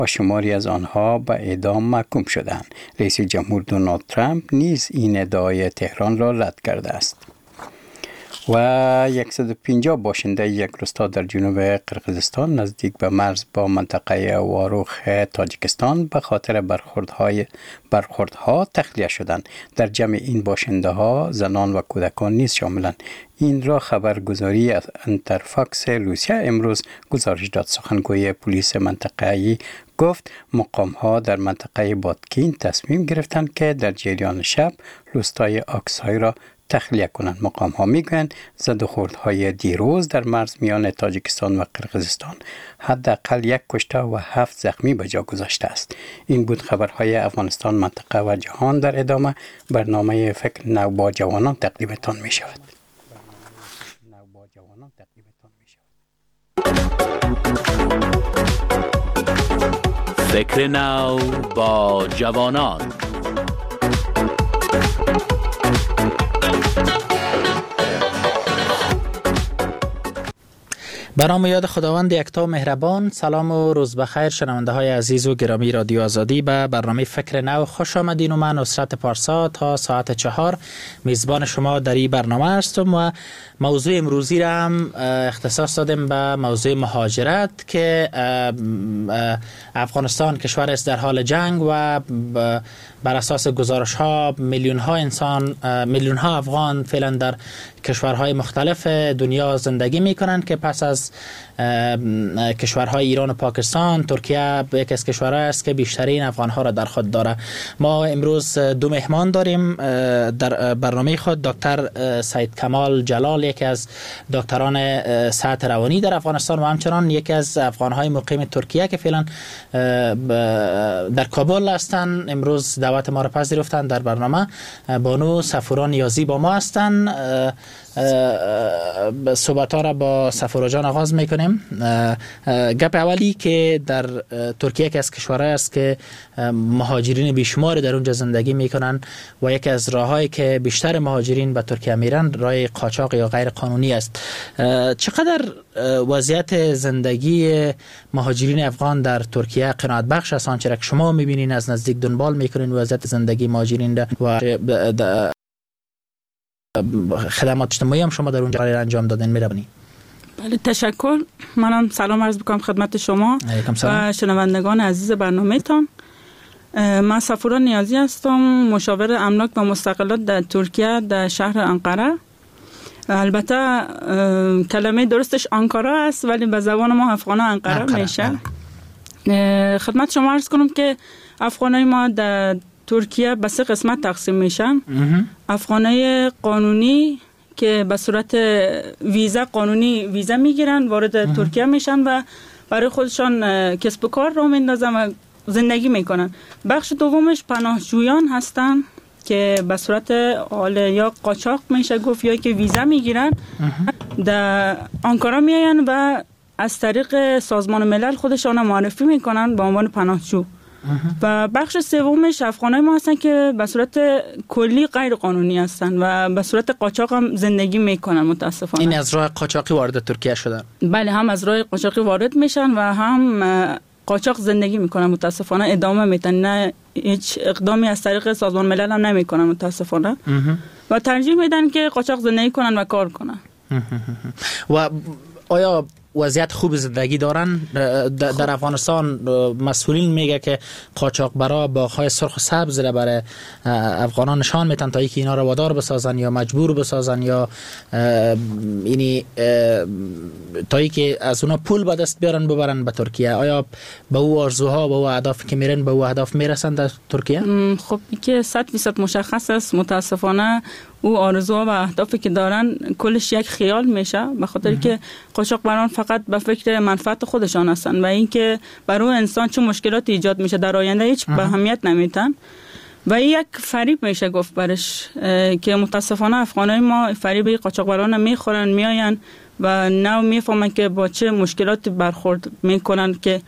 و شماری از آنها به اعدام محکوم شدند. رئیس جمهور دونالد ترامپ نیز این ادعای تهران را رد کرده است. و 150 باشنده یک روستا در جنوب قرقیزستان نزدیک به مرز با منطقه واروخ تاجیکستان به خاطر برخوردها تخلیه شدند. در جمع این باشنده ها زنان و کودکان نیز شاملند. این را خبرگزاری انترفاکس روسیه امروز گزارش داد. سخنگوی پلیس منطقه‌ای گفت مقام ها در منطقه بادکین تصمیم گرفتند که در جریان شب روستای آکسای را تخلیه کنند. مقام ها میگویند زد و خوردهای دیروز در مرز میان تاجیکستان و قرقیزستان حداقل 1 کشته و 7 زخمی به جا گذاشته است. این بود خبرهای افغانستان، منطقه و جهان. در ادامه برنامه فکر نو با جوانان تقدیمتان می شود. فکر نو با جوانان. به نام یاد خداوند یکتا مهربان. سلام و روز بخیر شنونده های عزیز و گرامی رادیو آزادی. به برنامه فکر نو خوش آمدین و من نصرت پارسا تا ساعت 4 میزبان شما در این برنامه هستم و موضوع امروزی را هم اختصاص دادیم به موضوع مهاجرت که افغانستان کشور است در حال جنگ و بر اساس گزارش ها میلیون ها افغان فعلا در کشورهای مختلف دنیا زندگی می کنند که پس از کشورهای ایران و پاکستان، ترکیه یکی از کشورهای است که بیشترین افغانها را در خود داره. ما امروز 2 مهمان داریم در برنامه خود. دکتر سید کمال جلال، یکی از دکتران صحت روانی در افغانستان و همچنان یکی از افغانهای مقیم ترکیه که فعلا در کابل هستند، امروز دعوت ما را پذیرفتند در برنامه. بانو صفورا نیازی با ما هستند. صحبت ها را با صفورا جان آغاز میکنیم. گپ اولی که در ترکیه که از کشورهای است که مهاجرین بیشمار در اونجا زندگی میکنن و یکی از راههایی که بیشتر مهاجرین به ترکیه میرن راه قاچاق یا غیر قانونی است. چقدر وضعیت زندگی مهاجرین افغان در ترکیه قناعت بخش است؟ آنچه را که شما میبینین از نزدیک دنبال میکنین وضعیت زندگی مهاجرین و خدمات اجتماعی هم شما در اونجا انجام دادن میرونی؟ بله، تشکر. منم سلام عرض میکنم خدمت شما و شنوندگان عزیز برنامه‌تان. من صفورا نیازی هستم، مشاور املاک و مستقلات در ترکیه در شهر انقره. البته کلمه درستش آنکارا است ولی به زبان ما افغانا انقره میشه. خدمت شما عرض کنم که افغانای ما در ترکیه به 3 قسمت تقسیم میشن. افغانای قانونی که به صورت ویزا قانونی ویزا میگیرن، وارد ترکیه میشن و برای خودشان کسب و کار را میندازن و زندگی میکنن. بخش دومش پناهجویان هستن که به صورت یا قاچاق میشه گفت یا که ویزا میگیرن، در آنکارا میاین و از طریق سازمان ملل خودشان معرفی میکنن به عنوان پناهجو. و بخش سومش افغانای ما هستن که به صورت کلی غیر قانونی هستن و به صورت قاچاق هم زندگی میکنن. متاسفانه این از راه قاچاقی وارد ترکیه شدن. بله، هم از راه قاچاقی وارد میشن و هم قاچاق زندگی میکنن. متاسفانه ادامه میدن، نه هیچ اقدامی از طریق سازمان ملل هم نمیکنن متاسفانه و ترجیح میدن که قاچاق زندگی کنن و کار کنن. و آیا وضعیت خوب زندگی دارن در افغانستان؟ مسئولین میگه که قاچاقبرا باغ‌های سرخ و سبز را برای افغانان نشان میتن تا اینکه اینا رو وادار بسازن یا مجبور بسازن یا یعنی تا اینکه از اونا پول به دست بیارن ببرن به ترکیه. آیا به او آرزوها به او اهدافی که میرن به او اهداف میرسن در ترکیه؟ خب که 100% مشخص است. متاسفانه او آرزوها و اهدافی که دارن کلش یک خیال میشه، به خاطر که قاچاقبران فقط به فکر منفعت خودشان هستن و اینکه برای انسان چه مشکلاتی ایجاد میشه در آینده هیچ به اهمیت نمیتن و این یک فریب میشه گفت برش که متاسفانه افغانای ما فریب قاچاقبران میخورن، میاین و نو میفهمن که با چه مشکلاتی برخورد میکنن که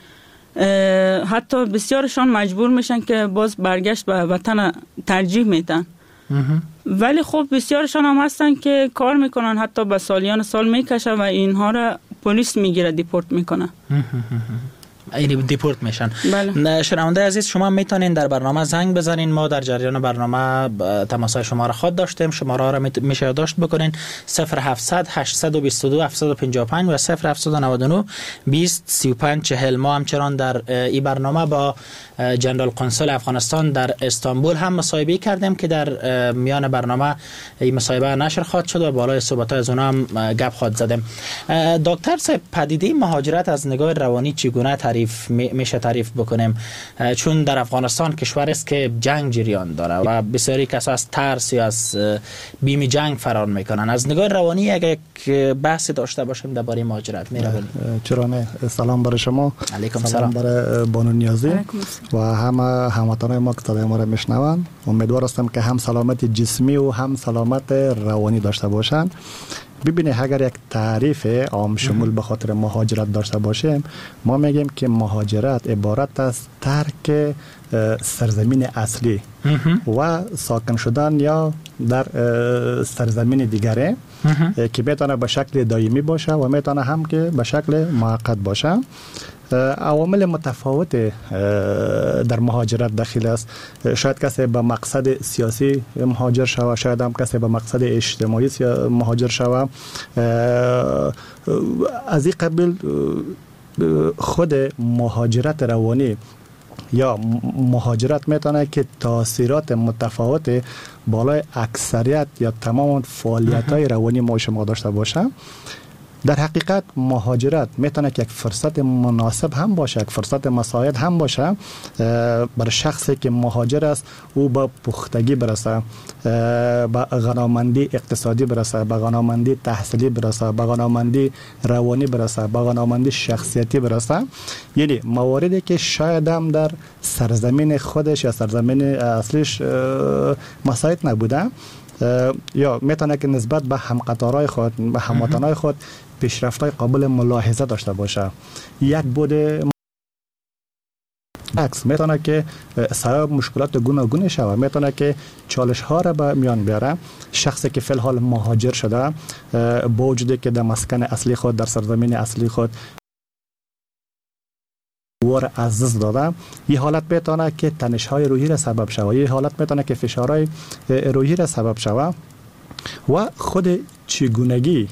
حتی بسیارشان مجبور میشن که باز برگشت به وطن ترجیح میدن. ولی خب بسیارشان هم هستن که کار میکنن، حتی به سالیان سال میکشه و اینها را پلیس میگیره دیپورت میکنه. این دیپورت میشن. بله. شنونده عزیز، شما میتونین در برنامه زنگ بزنین، ما در جریان برنامه تماسهای شما را خود داشتیم. شماره را میشه یادداشت بکنین 0700 822 755 و 0799 20 35 40. ما همچنان در این برنامه با جنرال قنصل افغانستان در استانبول هم مصاحبه کردیم که در میان برنامه این مصاحبه نشر خواهد شد و بالای صحبت‌های از اونها هم گپ خواهد زدیم. دکتر صاحب، پدیده مهاجرت از نگاه روانی چگونه میشه تعریف بکنیم؟ چون در افغانستان کشور است که جنگ جریان داره و بسیاری کسا از ترس یا از بیم جنگ فرار میکنن. از نگاه روانی اگه بحثی داشته باشیم درباره مهاجرت میرویم. چرا نه. سلام برای شما. علیکم سلام برای بانو نیازی و همه هموطنان ما که صدای ما را میشنون. امیدوار هستم که هم سلامت جسمی و هم سلامت روانی داشته باشن. ببینید، اگر یک تعریف عام شمول به خاطر مهاجرت داشته باشیم، ما میگیم که مهاجرت عبارت از ترک سرزمین اصلی و ساکن شدن یا در سرزمین دیگره که میتونه به شکل دائمی باشه و میتونه هم که به شکل موقت باشه. عوامل متفاوت در مهاجرت داخل است. شاید کسی به مقصد سیاسی مهاجر شود، شاید هم کسی به مقصد اجتماعی مهاجر شود. از این قبیل خود مهاجرت روانی یا مهاجرت میتونه که تاثیرات متفاوت بالای اکثریت یا تمام فعالیت‌های روانی ما شما داشته باشه. در حقیقت مهاجرت میتونه که یک فرصت مناسب هم باشه، یک فرصت مساعد هم باشه برای شخصی که مهاجر است. او به پختگی برسه، به غنامندی اقتصادی برسه، به غنامندی تحصیلی برسه، به غنامندی روانی برسه، به غنامندی شخصیتی برسه. یعنی مواردی که شاید هم در سرزمین خودش یا سرزمین اصلیش مساعد نبوده، یا میتونه که نسبت به همقطارای خود، به هموطنای خود پیشرفت‌های قابل ملاحظه داشته باشه. یک بود عکس میتونه که سبب مشکلات گوناگون شود، میتونه که چالش ها را به میان بیاره. شخصی که فی الحال مهاجر شده با وجودی که در مسکن اصلی خود، در سرزمین اصلی خود وار عزیز داده، یه حالت میتونه که تنش‌های روحی را سبب شود، یه حالت میتونه که فشارهای روحی را سبب شود و خود چگونگی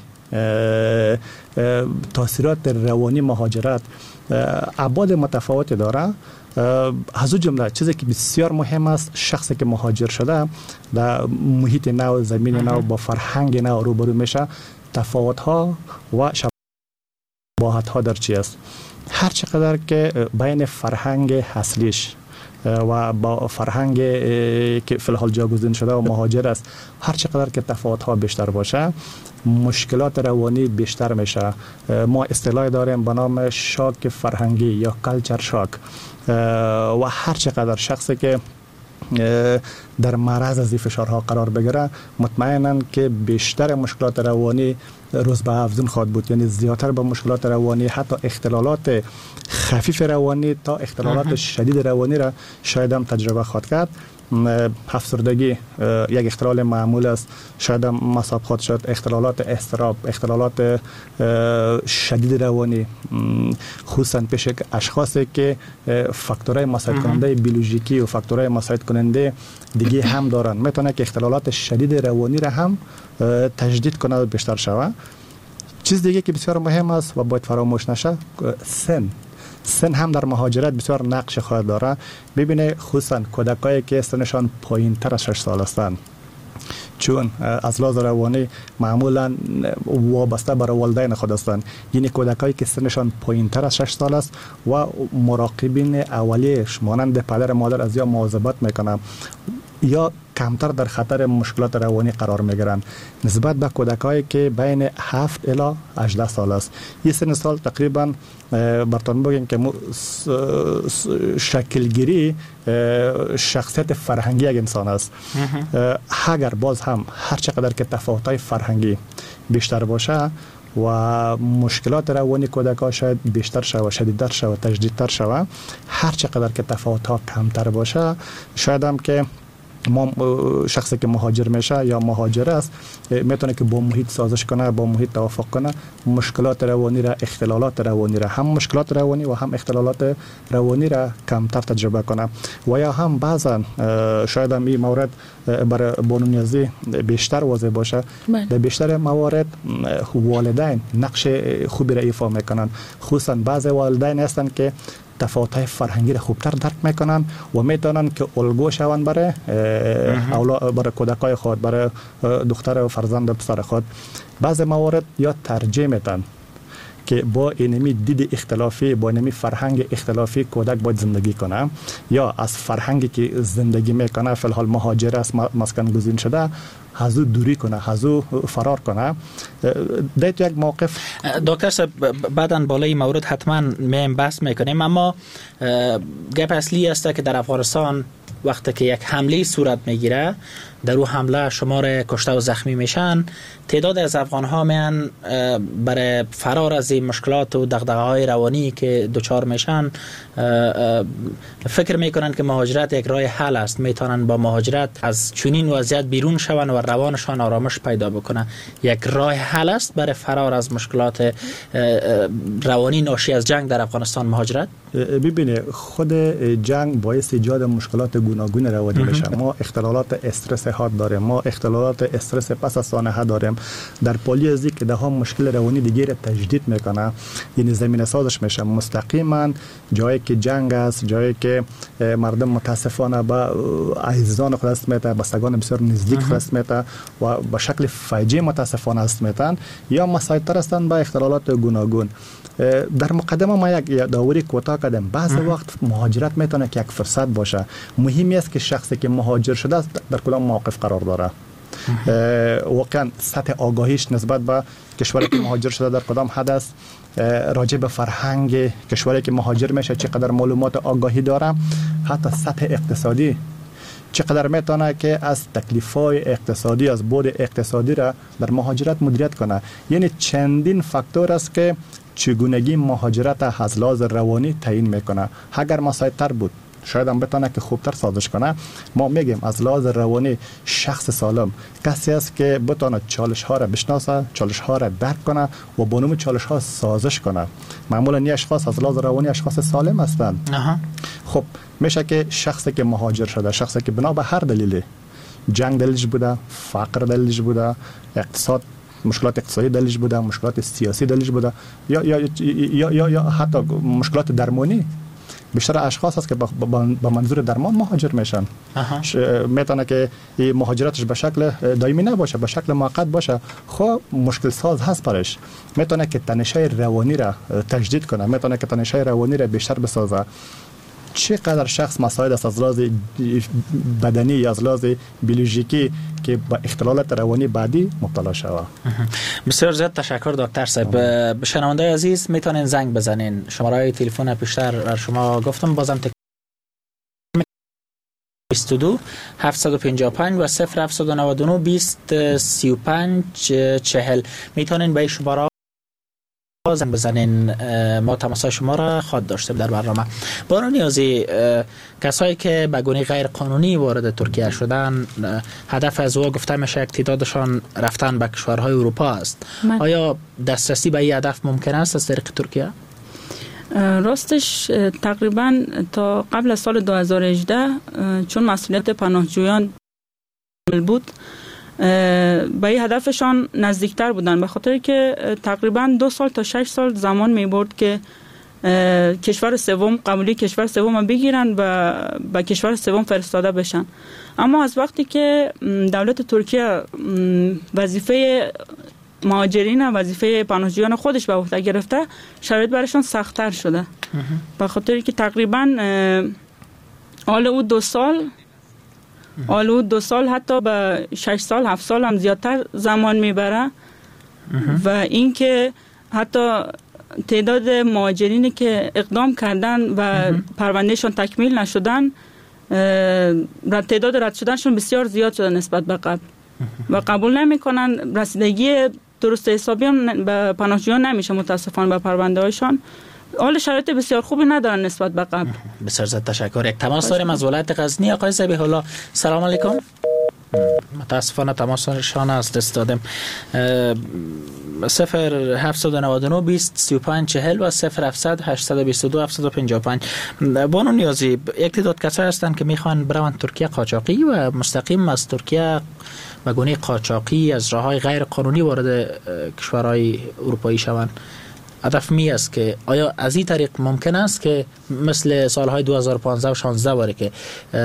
تاثیرات روانی مهاجرت ابعاد متفاوتی داره. از جمله چیزی که بسیار مهم است، شخصی که مهاجر شده در محیط نو، زمین نو، با فرهنگ نو روبرو میشه. تفاوت‌ها و شباهت‌ها در چی است؟ هر چقدر که بین فرهنگ اصلیش و با فرهنگ که فی الحال جاگزین شده و مهاجر است، هر چقدر که تفاوت‌ها بیشتر باشه، مشکلات روانی بیشتر میشه. ما اصطلاحی داریم به نام شاک فرهنگی یا کالچر شاک و هر چقدر شخصی که در معرض از این فشارها قرار بگیره، مطمئناً که بیشتر مشکلات روانی روز به افزون خواهد بود. یعنی زیادتر به مشکلات روانی، حتی اختلالات خفیف روانی تا اختلالات شدید روانی را شاید هم تجربه خواهد کرد. افسردگی یک اختلال معمول است، شاید هم مصاب خواهد شد. اختلالات اضطراب، اختلالات شدید روانی، خصوصا پیش اشخاصی که فاکتورهای مساعد کننده بیولوژیکی و فاکتورهای مساعد کننده دیگه هم دارن، میتونه که اختلالات شدید روانی را هم تجدید کنه و بیشتر شود. چیز دیگه که بسیار مهم است و باید فراموش نشه، سن هم در مهاجرت بسیار نقش خواهد داره. ببینه خصوصا کودکایی که سنشان پایین تر از 6 سال هستند، چون از لحاظ روانی معمولا وابسته بر والدین خود هستند. یعنی کودکایی که سنشان پایین تر از 6 سال است و مراقبین اولیه‌اش مانند پدر مادر از یا مواظبت میکنن یا کمتر در خطر مشکلات روانی قرار میگیرن نسبت به کودکایی که بین 7 الی 18 سال است. این سن سال تقریبا برتون بگیم که شکلگیری شخصیت فرهنگی یک انسان است. اگر باز هم هر چقدر که تفاوت‌های فرهنگی بیشتر باشه و مشکلات روانی کودک‌ها شاید بیشتر شود، شدیدتر شود، تجدیدتر شود، هر چقدر که تفاوت‌ها کمتر باشه، شاید هم که ما شخصی که مهاجر میشه یا مهاجر است میتونه که با محیط سازش کنه، با محیط توافق کنه، مشکلات روانی را، اختلالات روانی را، هم مشکلات روانی و هم اختلالات روانی را کمتر تجربه کنه. و یا هم بعضا شاید هم این مورد برای بانو نیازی بیشتر واضح باشه، در بیشتر موارد والدین نقش خوبی را ایفا میکنن، خصوصا بعض والدین هستن که تفاوت‌های فرهنگی را خوبتر درک میکنن و میتونن که الگو شوند برای برای کودکای خود، برای دختر و فرزند و پسر خود. بعض موارد یا ترجیح میدن که با اینمی دید اختلافی، با اینمی فرهنگ اختلافی کودک باید زندگی کنه، یا از فرهنگی که زندگی میکنه فی الحال مهاجر است، مسکن گزین شده، هزو دوری کنه، هزو فرار کنه. دیت یک موقف دکتر صاحب بعداً بالای مورد حتما میم بحث میکنیم، اما گپ اصلی است که در افغانستان وقتی که یک حمله صورت میگیره، در او حمله شمار کشته و زخمی میشن، تعداد از افغان ها میان برای فرار از این مشکلات و دغدغه های روانی که دچار میشن فکر میکنن که مهاجرت یک راه حل است، میتونن با مهاجرت از چنین وضعیت بیرون شون و روانشان آرامش پیدا بکنه. یک راه حل است برای فرار از مشکلات روانی ناشی از جنگ در افغانستان مهاجرت؟ ببینید خود جنگ باعث ایجاد مشکلات گوناگون روانی میشه. ما اختلالات استرس حاد داریم، ما اختلالات استرس پس از سانحه داریم. در پالیزی که ده ها مشکل روانی دیگه را تجدید میکنه، یعنی زمینه سازش میشه. مستقیما جایی که جنگ است، جایی که مردم متاسفانه با عزیزان خود است میته، با سگان بسیار نزدیک خود است میته و به شکل فاجعه متاسفانه است میتن، یا مسایطر هستند با اختلالات گوناگون. در مقدمه ما یک داوری کوتاه کردیم. بعض وقت مهاجرت میتونه که یک فرصت باشه. مهمی است که شخصی که مهاجر شده است در کدام موقف قرار داره. واقعا سطح آگاهیش نسبت به کشوری که مهاجر شده در کدام حد است، راجع به فرهنگ کشوری که مهاجر میشه چقدر معلومات آگاهی داره، حتی سطح اقتصادی چقدر میتونه که از تکلیف‌های اقتصادی، از بود اقتصادی را در مهاجرت مدیریت کنه. یعنی چندین فاکتور است که چگونگی مهاجرت از لحاظ روانی تعیین میکنه. اگر مساعدتر بود شاید هم بتونه که خوبتر سازش کنه. ما میگیم از لحاظ روانی شخص سالم کسی است که بتونه چالش ها را بشناسه، چالش ها را درک کنه و با نوع چالش ها سازش کنه. معمولا این اشخاص از لحاظ روانی اشخاص سالم هستند. خب میشه که شخصی که مهاجر شده، شخصی که بنا به هر دلیلی، جنگ دلیلش بوده، فقر دلیلش بوده، اقتصاد مشکلات اقتصادی دلیلش بوده، مشکلات سیاسی دلیلش بوده، یا حتی مشکلات درمانی. بیشتر اشخاص هست که با منظور درمان مهاجر میشن. میتونه که این مهاجرتش به شکل دائمی نباشه، به شکل موقت باشه. خب مشکل ساز هست برش. میتونه که تنش‌های روانی را تجدید کنه، میتونه که تنش‌های روانی را بیشتر بسازه. چقدر شخص مسائل است از لحاظ بدنی یا از لحاظ بیولوژیکی که با اختلالات روانی بعدی مبتلا شود. بسیار زیاد تشکر دکتر صاحب. شنوندای عزیز میتونین زنگ بزنین، شماره تلفن پیشتر بر شما گفتم، بازم 22 755 و 0799 20 35 40 میتونین به این شماره زنگ بزنین. ما تماس شما را خواهد داشتیم در برنامه. بانو نیازی، کسایی که به گونه غیر قانونی وارد ترکیه شدن، هدف از او گفته میشه یک تعدادشان رفتن به کشورهای اروپا است. آیا دسترسی به این هدف ممکن است از طریق ترکیه؟ راستش تقریبا تا قبل از سال 2018 چون مسئولیت پناهجویان بود به این هدفشان نزدیکتر بودن، به خاطر که تقریبا 2 سال تا 6 سال زمان می برد که کشور سوم قبولی کشور سوم بگیرن و به کشور سوم فرستاده بشن. اما از وقتی که دولت ترکیه وظیفه مهاجرین و وظیفه پناهجویان خودش به عهده گرفته، شرایط برایشان سخت‌تر شده. به خاطر که تقریبا حال او 2 سال حتی به 6 سال 7 سال هم زیادتر زمان میبره. و اینکه حتی تعداد مهاجرینی که اقدام کردن و پروندهشون تکمیل نشدن، تعداد رد شدنشون بسیار زیاد شده نسبت به قبل و قبول نمیکنن. رسیدگی درست حسابی هم به پناهجویان نمیشه متاسفانه به پرونده هایشان حال شرایط بسیار خوبی ندارن نسبت به قبل. بسیار زیاد تشکر. یک تماس داریم از ولایت غزنی. آقای ذبیح الله سلام علیکم. متاسفانه تماسشان از دست دادم. 0799 20 35 40 و 0700 822 755. بانو نیازی، یک تعداد کسایی هستند که میخوان بروند ترکیه قاچاقی و مستقیم از ترکیه به گونه قاچاقی از راههای غیر قانونی وارد کشورهای اروپایی شوند. هدف می است که آیا از این طریق ممکن است که مثل سالهای 2015 و 16 باره که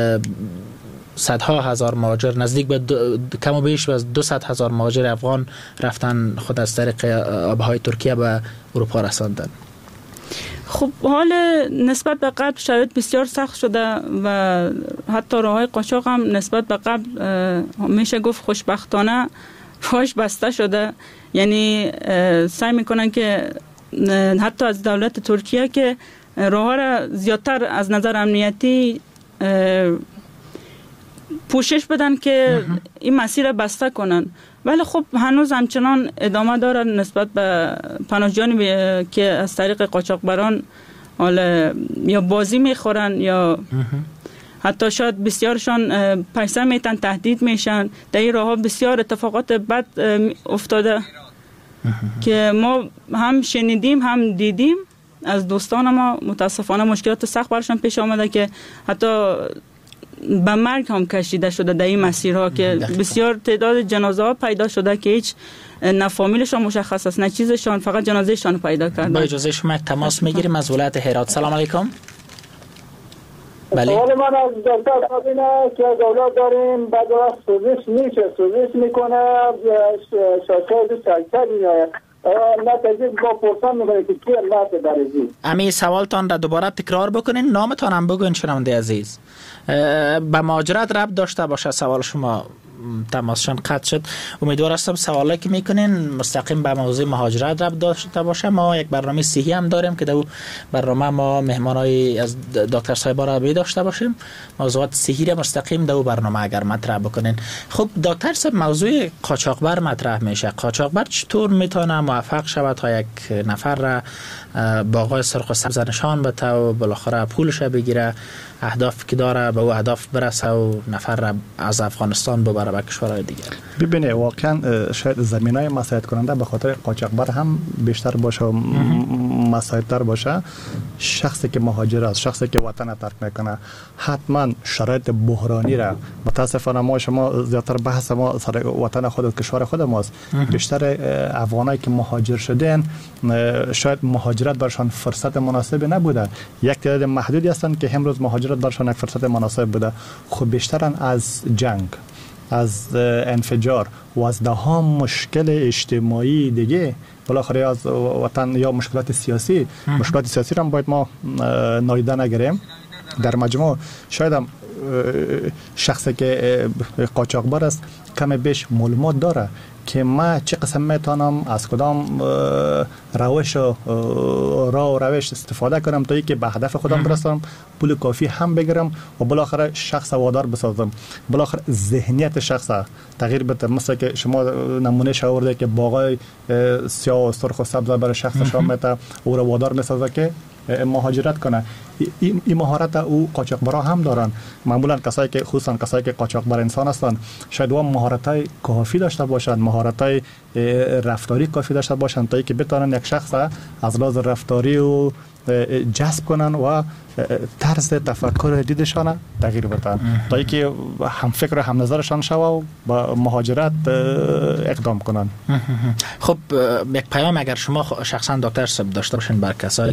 صدها هزار مهاجر، نزدیک به کم و بیش از 200,000 مهاجر افغان رفتن خود از طریق آبهای ترکیه به اروپا رساندن؟ خب حال نسبت به قبل شرایط بسیار سخت شده و حتی راههای قاچاق هم نسبت به قبل میشه گفت خوشبختانه راهش بسته شده. یعنی سعی میکنن که حتی از دولت ترکیه که راهها را زیادتر از نظر امنیتی پوشش بدن که این مسیر را بسته کنن، ولی خب هنوز همچنان ادامه داره نسبت به پناهجویانی که از طریق قاچاقبران حالا یا بازی میخورن یا حتی شاید بسیارشان پیسه میتن، تهدید میشن. در این راه ها بسیار اتفاقات بد افتاده که ما هم شنیدیم هم دیدیم از دوستان ما. متاسفانه مشکلات سخت برشان پیش آمده که حتی به مرگ هم کشیده شده در این مسیرها که بسیار تعداد جنازه ها پیدا شده که هیچ نه فامیلشان مشخص است نه چیزشان، فقط جنازهشان پیدا کردن. با اجازه شما یک تماس میگیریم از ولایت هرات. سلام علیکم. بله. سوال من از دکتر اینه که از اولاد داریم بعد وقت سوزش میکنه شاشه دو چلچه میآید نتیجه با پرسان میکنه که کی علت برزی. امی سوالتان را دوباره تکرار بکنین، نامتان هم بگوین شنونده عزیز. به مهاجرت ربط داشته باشه سوال شما، تماسشان قطع شد. امیدوار هستم سوالی که میکنین مستقیم به موضوع مهاجرت ربط داشته باشه. ما یک برنامه صحی هم داریم که در برنامه ما مهمانای از دکتر صاحبا را داشته باشیم، موضوعات صحی را مستقیم در برنامه اگر مطرح بکنین. خب دکتر صاحب، موضوع قاچاقبر مطرح میشه. قاچاقبر چطور میتونه موفق شود تا یک نفر را با آقای سرخ و سبز نشان بده و بالاخره پولش بگیره، اهداف که داره به او اهداف برسه و نفر را از افغانستان ببره به کشورهای دیگر؟ ببینید واقعا شاید زمینای مساعد کننده به خاطر قاچاقبر هم بیشتر باشه و مساعدتر باشه. شخصی که مهاجر است، شخصی که وطن ترک میکنه، حتما شرایط بحرانی را، متاسفانه شما زیادتر بحث ما سر وطن خود و کشور خود ماست. بیشتر افغانایی که مهاجر شدن شاید مهاجرت برشان فرصت مناسب نبوده. یک تعداد محدودی هستند که امروز مهاجرت برشان یک فرصت مناسب بوده. خب بیشترن از جنگ، از انفجار و از دهها مشکل اجتماعی دیگه بالاخره از وطن یا مشکلات سیاسی را باید ما نادیده نگیریم. در مجموع شاید هم شخصی که قاچاقبر است کم بیش معلومات داره که ما چه قسم میتونم از کدام روش استفاده کنم تا اینکه به هدف خودم برسم، پول کافی هم بگیرم و بالاخره شخص وادار بسازم، بالاخره ذهنیت شخص تغییر بده. مثلا که شما نمونه آورده که باغای سیاه و سرخ و سبز برای شخص شما میته او را وادار میسازه که مهاجرت کنه. این مهارت او قاچاقبرا هم دارن. معمولا کسایی که خصوصا کسایی که قاچاقبر انسان هستن شاید و مهارت‌های کافی داشته باشند، مهارت‌های رفتاری کافی داشته باشند تا اینکه بتونن یک شخص از لحاظ رفتاری و جذب کنن و طرز تفکر دیدشان تغییر بدن تا اینکه هم فکر و هم نظرشان شوه و با مهاجرت اقدام کنن. خب یک پیام اگر شما شخصا دکتر صاحب داشته باشین بر کسایی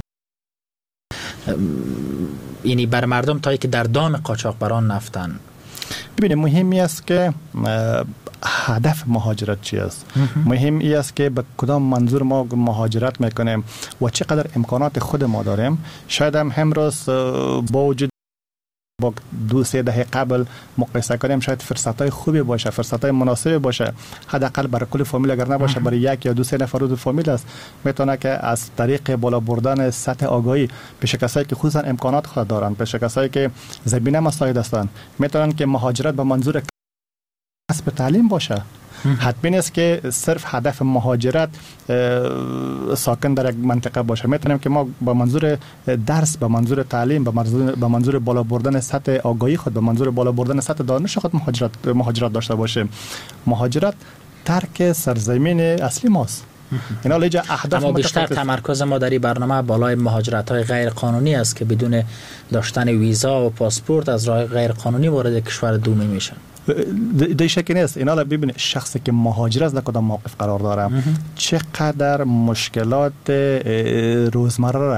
یعنی بر مردم تا که در دام قاچاقبران نفتن؟ ببینید مهمی است که هدف مهاجرت چی است. مهم ای است که به کدام منظور ما مهاجرت میکنیم و چقدر امکانات خود ما داریم. شاید هم امروز با وجود با 2-3 دهه قبل مقایسه کنیم شاید فرصت‌های خوبی باشه، فرصت‌های مناسبی باشه، حداقل برای کل فامیل اگر نباشه برای یک یا 2-3 نفر از فامیل است، میتونه که از طریق بالا بردن سطح آگاهی پیش کسایی که خصوصا امکانات خود دارن، پیش کسایی که زمینه مساعد هستند، میتونن که مهاجرت به منظور کسب تعلیم باشه. حتمی نیست که صرف هدف مهاجرت ساکن در یک منطقه باشه. میتونیم که ما با منظور درس، با منظور تعلیم، با منظور بالا بردن سطح آگاهی خود، با منظور بالا بردن سطح دانش خود مهاجرت داشته باشیم. مهاجرت ترک سرزمین اصلی ماست. اما بیشتر تمرکز ما در این برنامه بالای مهاجرت های غیر قانونی است که بدون داشتن ویزا و پاسپورت از راه غیر قانونی وارد کشور دومی میشن. دی شکی نیست. اینا را ببینید، شخصی که مهاجر است در کدام موقف قرار داره، چقدر مشکلات روزمره را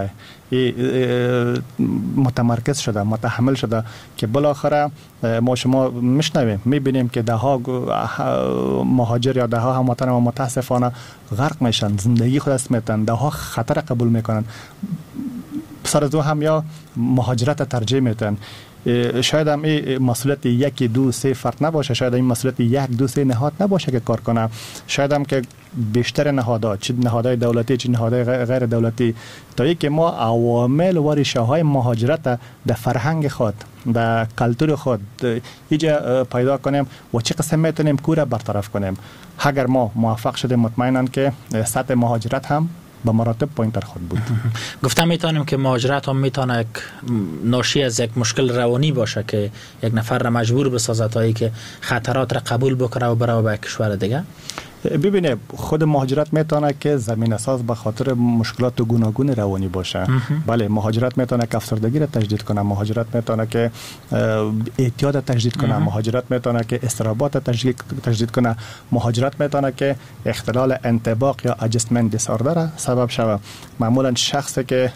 متمرکز شده، متحمل شده که بالاخره ما شما میشنویم، میبینیم که ده ها مهاجر یا ده ها هموطن ما متاسفانه غرق میشن، زندگی خود است میتن، ده ها خطر قبول میکنن، سر از هم یا مهاجرت ترجیح میتن. شاید هم این مسئولیت 1 2 3 فرد نباشه، شاید این مسئولیت 1 2 3 نهاد نباشه که کار کنه، شاید هم که بیشتر نهادها، چه نهادهای دولتی چه نهادهای غیر دولتی، تا اینکه ما عوامل و ریشه های مهاجرت در فرهنگ خود، در کلتور خود ایجا پیدا کنیم و چه قسم میتونیم کور برطرف کنیم. اگر ما موفق شدیم، مطمئنم که سطح مهاجرت هم به مراتب پایین‌تر خود بود. گفتم میتونیم که مهاجرت هم میتونه ناشی از یک مشکل روانی باشه که یک نفر را مجبور بسازه تا اینکه خطرات را قبول بکنه و بره به کشور دیگه. ببینه، خود مهاجرت میتونه که زمینه ساز به خاطر مشکلات گوناگون روانی باشه. بله، مهاجرت میتونه که افسردگی را تجدید کنه، مهاجرت میتونه که اعتیاد را تجدید کنه، مهاجرت میتونه که اضطرابات را تجدید کنه، مهاجرت میتونه که اختلال انطباق یا ادجستمنت دیساردر سبب شود. معمولا شخصی که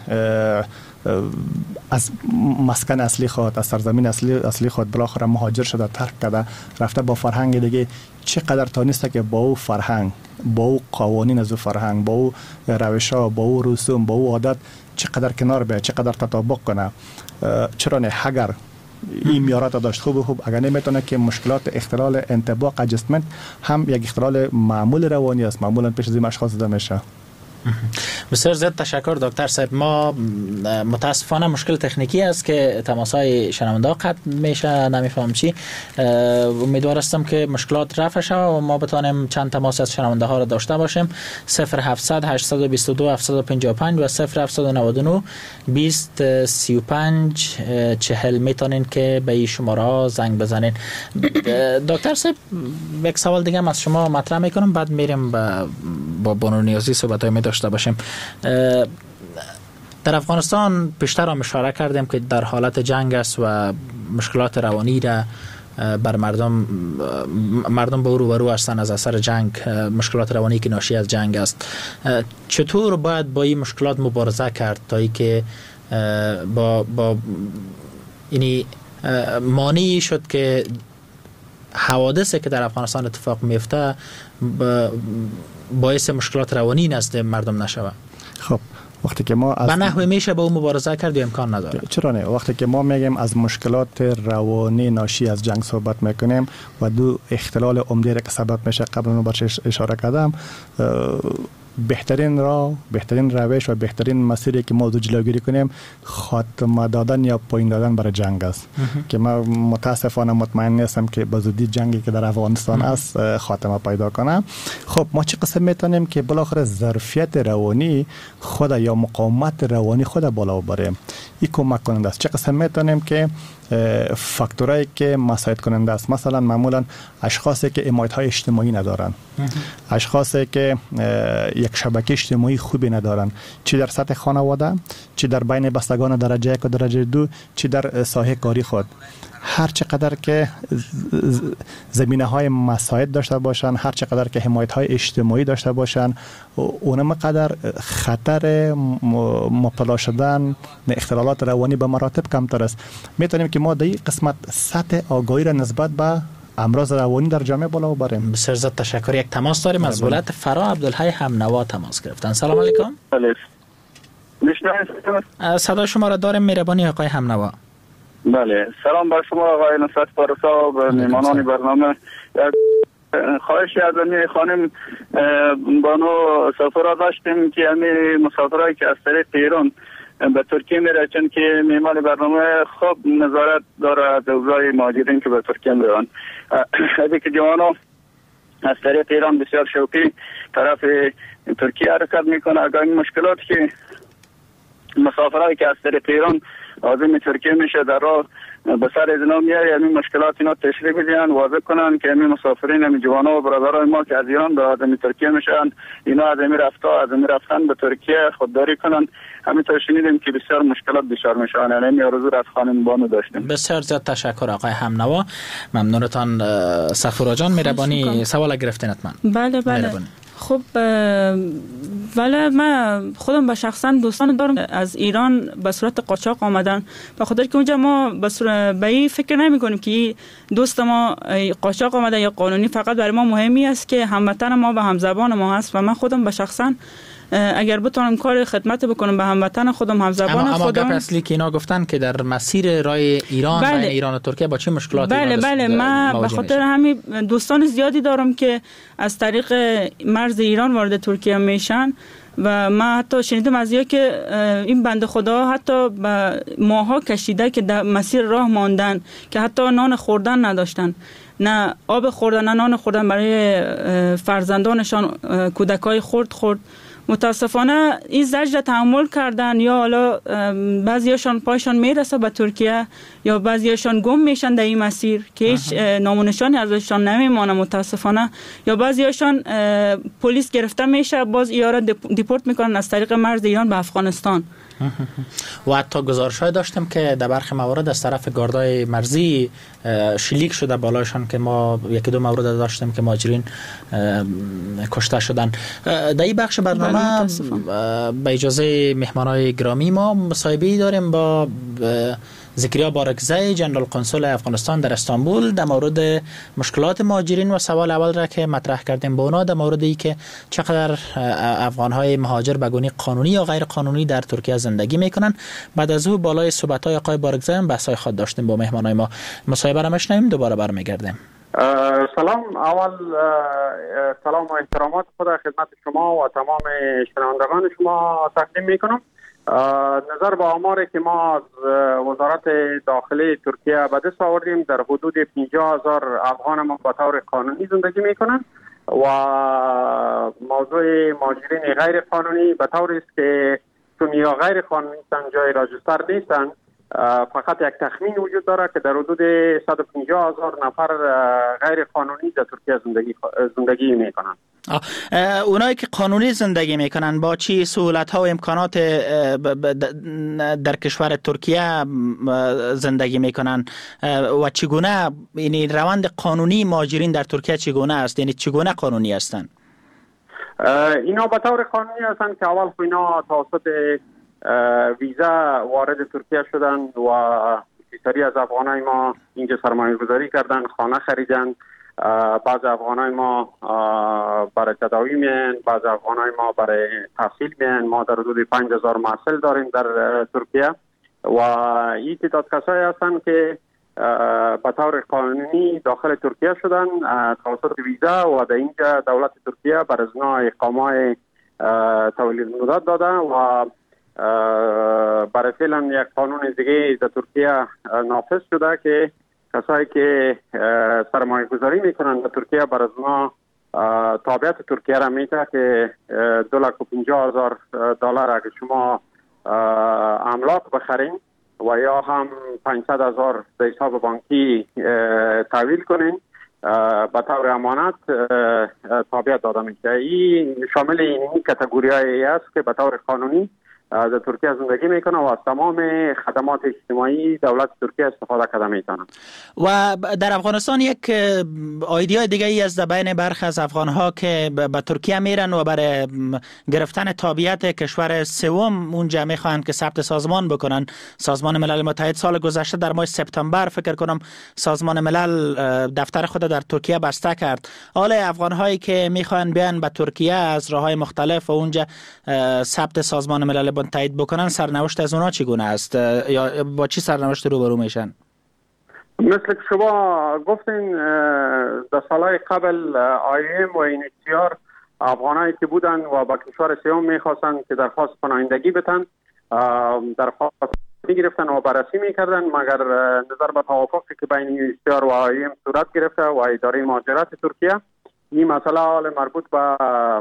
از مسکن اصلی خود، از سرزمین اصلی خود بالاخره مهاجر شده، ترک کرده، رفته با فرهنگ دیگه، چقدر تانسته که با او فرهنگ، با او قوانین از او فرهنگ، با او روش‌ها، با او رسوم، با او عادت چقدر کنار بیاید، چقدر تطابق کنه. چرا نه؟ اگر این میارات داشت خوب اگر نمیتونه که مشکلات اختلال انطباق ادجستمنت هم یک اختلال معمول روانی است، معمولا پیش از این اشخاص دیده میشه. بسیار زیاد تشکر دکتر صاحب. ما متاسفانه مشکل تکنیکی است که تماس‌های شنونده قطع میشه، نمیفهم چی. امیدوار هستم که مشکلات رفع شود و ما بتونیم چند تماس از شنونده ها را داشته باشیم. 0700 822 755 و 0799 20 35 40 میتونین که به این شماره ها زنگ بزنین. دکتر صاحب، یک سوال دیگه از شما مطرح میکنم، بعد میریم با بانو نیازی صحبت‌های داشته باشیم. در افغانستان بیشتر هم اشاره کردیم که در حالت جنگ است و مشکلات روانی را بر مردم به روبرو هستند از اثر جنگ، مشکلات روانی که ناشی از جنگ است. چطور باید با این مشکلات مبارزه کرد تا اینکه با یعنی مانعی شد که حوادثی که در افغانستان اتفاق میفته باعث مشکلات روانی نزد مردم نشود؟ خب، وقتی که ما به نحوی میشه با اون مبارزه کرد و امکان نداره؟ چرا نه؟ وقتی که ما میگیم از مشکلات روانی ناشی از جنگ صحبت میکنیم و دو اختلال عمده که سبب میشه، قبلا رو برش اشاره کردم، بهترین روش و بهترین مسیری که ما جلوگیری کنیم خاتمه دادن یا پایین دادن برای جنگ است که ما متاسفانه مطمئن نیستم که به زودی جنگی که در افغانستان است خاتمه پیدا کنه. خب ما چه قسم میتونیم که بالاخره ظرفیت روانی خود یا مقاومت روانی خود بالا ببریم؟ این کمک کننده است. چه قسم میتونیم که فاکتورایی که مساعد کننده است، مثلا معمولا اشخاصی که حمایت‌های اجتماعی ندارن، اشخاصی که یک شبکه اجتماعی خوبی ندارن، چه در سطح خانواده، چه در بین بستگان درجه 1 و درجه 2، چه در ساحه کاری خود، هر چقدر که زمینه‌های مساعد داشته باشن، هر چقدر که حمایت‌های اجتماعی داشته باشن، اونم قدر خطر مبتلا شدن اختلالات روانی به مراتب کمتر است. میتونیم که ما در این قسمت سطح آگاهی را نسبت به امراض روانی در جامعه بالا ببریم. بسیار زیاد تشکر. یک تماس داریم از ولایت فرا، عبدالحی همنوا تماس گرفتن. سلام علیکم. صدای شما را داریم، مهربانی آقای همنوا. بله، سلام بر شما آقای نصرت پارسا و میهمانان برنامه. خواهشی از خانم بانو سفرا داشتیم که همین مسافرایی که از طریق ایران به ترکیه میره، چون که میهمان برنامه خوب نظارت داره از اوضاع مهاجرین که به ترکیه میرن. هدی که جوانا از طریق ایران بسیار شوقی طرف ترکیه حرکت میکنه. اگر این مشکلاتی که مسافرایی که از طریق ایران عازم ترکیه میشه در راه به سر از اینا میاره، همین مشکلات اینا تشریح بدین، واضح کنن که همین مسافرین، همین جوانان و برادرای ما که از ایران به عازم ترکیه میشن، اینا از همین رفتن به ترکیه خودداری کنن. همینطور شنیدیم که بسیار مشکلات دچار میشن. یعنی آرزو از خانمانو داشتیم. بسیار زیاد تشکر آقای همنوا، ممنونتان. صفورا جان مهربانی سوال گرفتین حتما. بله خب ولی من خودم به شخصا دوستان دارم از ایران به صورت قاچاق آمدن، به خاطر که اونجا ما به این فکر نمی کنیم که دوست ما قاچاق آمده یا قانونی. فقط برای ما مهمی است که هموطن ما و همزبان ما هست و من خودم به شخصا اگر بتونم کار خدمت بکنم به هموطن خودم، همزبان خودم. اما گپ اصلی که اینا گفتن که در مسیر راه ایران و ایران و ترکیه با چه مشکلاتی بله من به خاطر همین دوستان زیادی دارم که از طریق مرز ایران وارد ترکیه میشن و من حتی شنیدم از که این بنده خدا حتی ماها کشیده که در مسیر راه ماندن که حتی نان خوردن نداشتن، نه آب خوردن نه نان خوردن برای فرزندانشان، کودکای خورد. متاسفانه این زجر تحمل کردن، یا حالا بعضیاشان پایشان میرسه به ترکیه یا بعضیاشان گم میشن در این مسیر که هیچ نامونشانی ازشان نمیمانه متاسفانه، یا بعضیاشان پلیس گرفته میشه باز ایارا دیپورت میکنن از طریق مرز ایران به افغانستان. و حتی گزارش‌های داشتم که در برخی موارد از طرف گاردای مرزی شلیک شده بالایشان که ما یکی دو مورد داشتیم که مهاجرین کشته شدن. در این بخش برنامه به اجازه مهمانای گرامی ما مصاحبه‌ای داریم با زکریا بارکزی، جنرال قنسول افغانستان در استانبول، در مورد مشکلات مهاجرین و سوال اول را که مطرح کردیم با اونا در مورد ای که چقدر افغان‌های مهاجر به گونه قانونی یا غیر قانونی در ترکیه زندگی میکنن. بعد از او بالای صحبت‌های آقای بارکزی هم بحث‌های خود داشتیم با مهمانای ما. مصاحبه را میشنویم، دوباره برمیگردیم. سلام. اول سلام و احترامات خود خدمت شما و تمام شنوندگان شما تقدیم میکنم. نظر به آماری که ما از وزارت داخلی ترکیه به دست آوردیم، در حدود 50,000 افغان ما به طور قانونی زندگی میکنن و موضوع مهاجرین غیر قانونی به طوری است که چون یا غیر قانونی جای راجستر نیستن، فقط یک تخمین وجود داره که در حدود 150,000 نفر غیر قانونی در ترکیه زندگی میکنن. اونایی که قانونی زندگی میکنن با چی سهولت ها و امکانات در کشور ترکیه زندگی میکنن و چگونه یعنی روند قانونی مهاجرین در ترکیه چگونه است، یعنی چگونه قانونی هستند؟ اینا به طور قانونی هستند که اول اینا توسط ویزا وارد ترکیه شدن و بسیاری از افغانای ما اینجا سرمایه گذاری کردن، خانه خریدن. بعض افغانای ما برای تداوی میان، بعض افغانای ما برای تحصیل میان. ما در حدود 5,000 محصل داریم در ترکیه و این تعداد کسایی هستند که به طور قانونی داخل ترکیه شدن توسط ویزا و در اینجا دولت ترکیه بر ازنا اقامه تولید مدت داده و برای فعلا یک قانون دیگه در ترکیه نافذ شده که کسایی که سرمایه گذاری میکنن در ترکیه بر از ما تابعیت ترکیه را میده که 250,000 دلار اگر شما املاک بخرین و یا هم 500,000 در حساب بانکی تحویل کنین به طور امانت تابعیت داده میشه. این شامل این کاتگوری‌هایی است که به طور قانونی در ترکیه زندگی میکنه و از تمام خدمات اجتماعی دولت ترکیه استفاده کرده میتونن. و در افغانستان یک ایده دیگه ای از بین برخی از افغان ها که به ترکیه میرن و برای گرفتن تابعیت کشور سوم اونجا میخوان که ثبت سازمان بکنن. سازمان ملل متحد سال گذشته در ماه سپتامبر فکر کنم سازمان ملل دفتر خود در ترکیه بسته کرد. حالا افغان هایی که میخوان بیان به ترکیه از راههای مختلف و اونجا ثبت سازمان ملل متحد بکنن، سرنوشت از اونا چگونه است یا با چی سرنوشت روبرو میشن؟ مثل که شما گفتین در سالهای قبل IOM و اینیچیار افغانایی که بودن و با کشور سوم میخواستن که درخواست پناهندگی بتن درخواست میگرفتن و بررسی میکردن، مگر نظر به توافقی که بین اینیچیار و IOM صورت گرفته و اداره مهاجرت ترکیه این مسئله حال مربوط به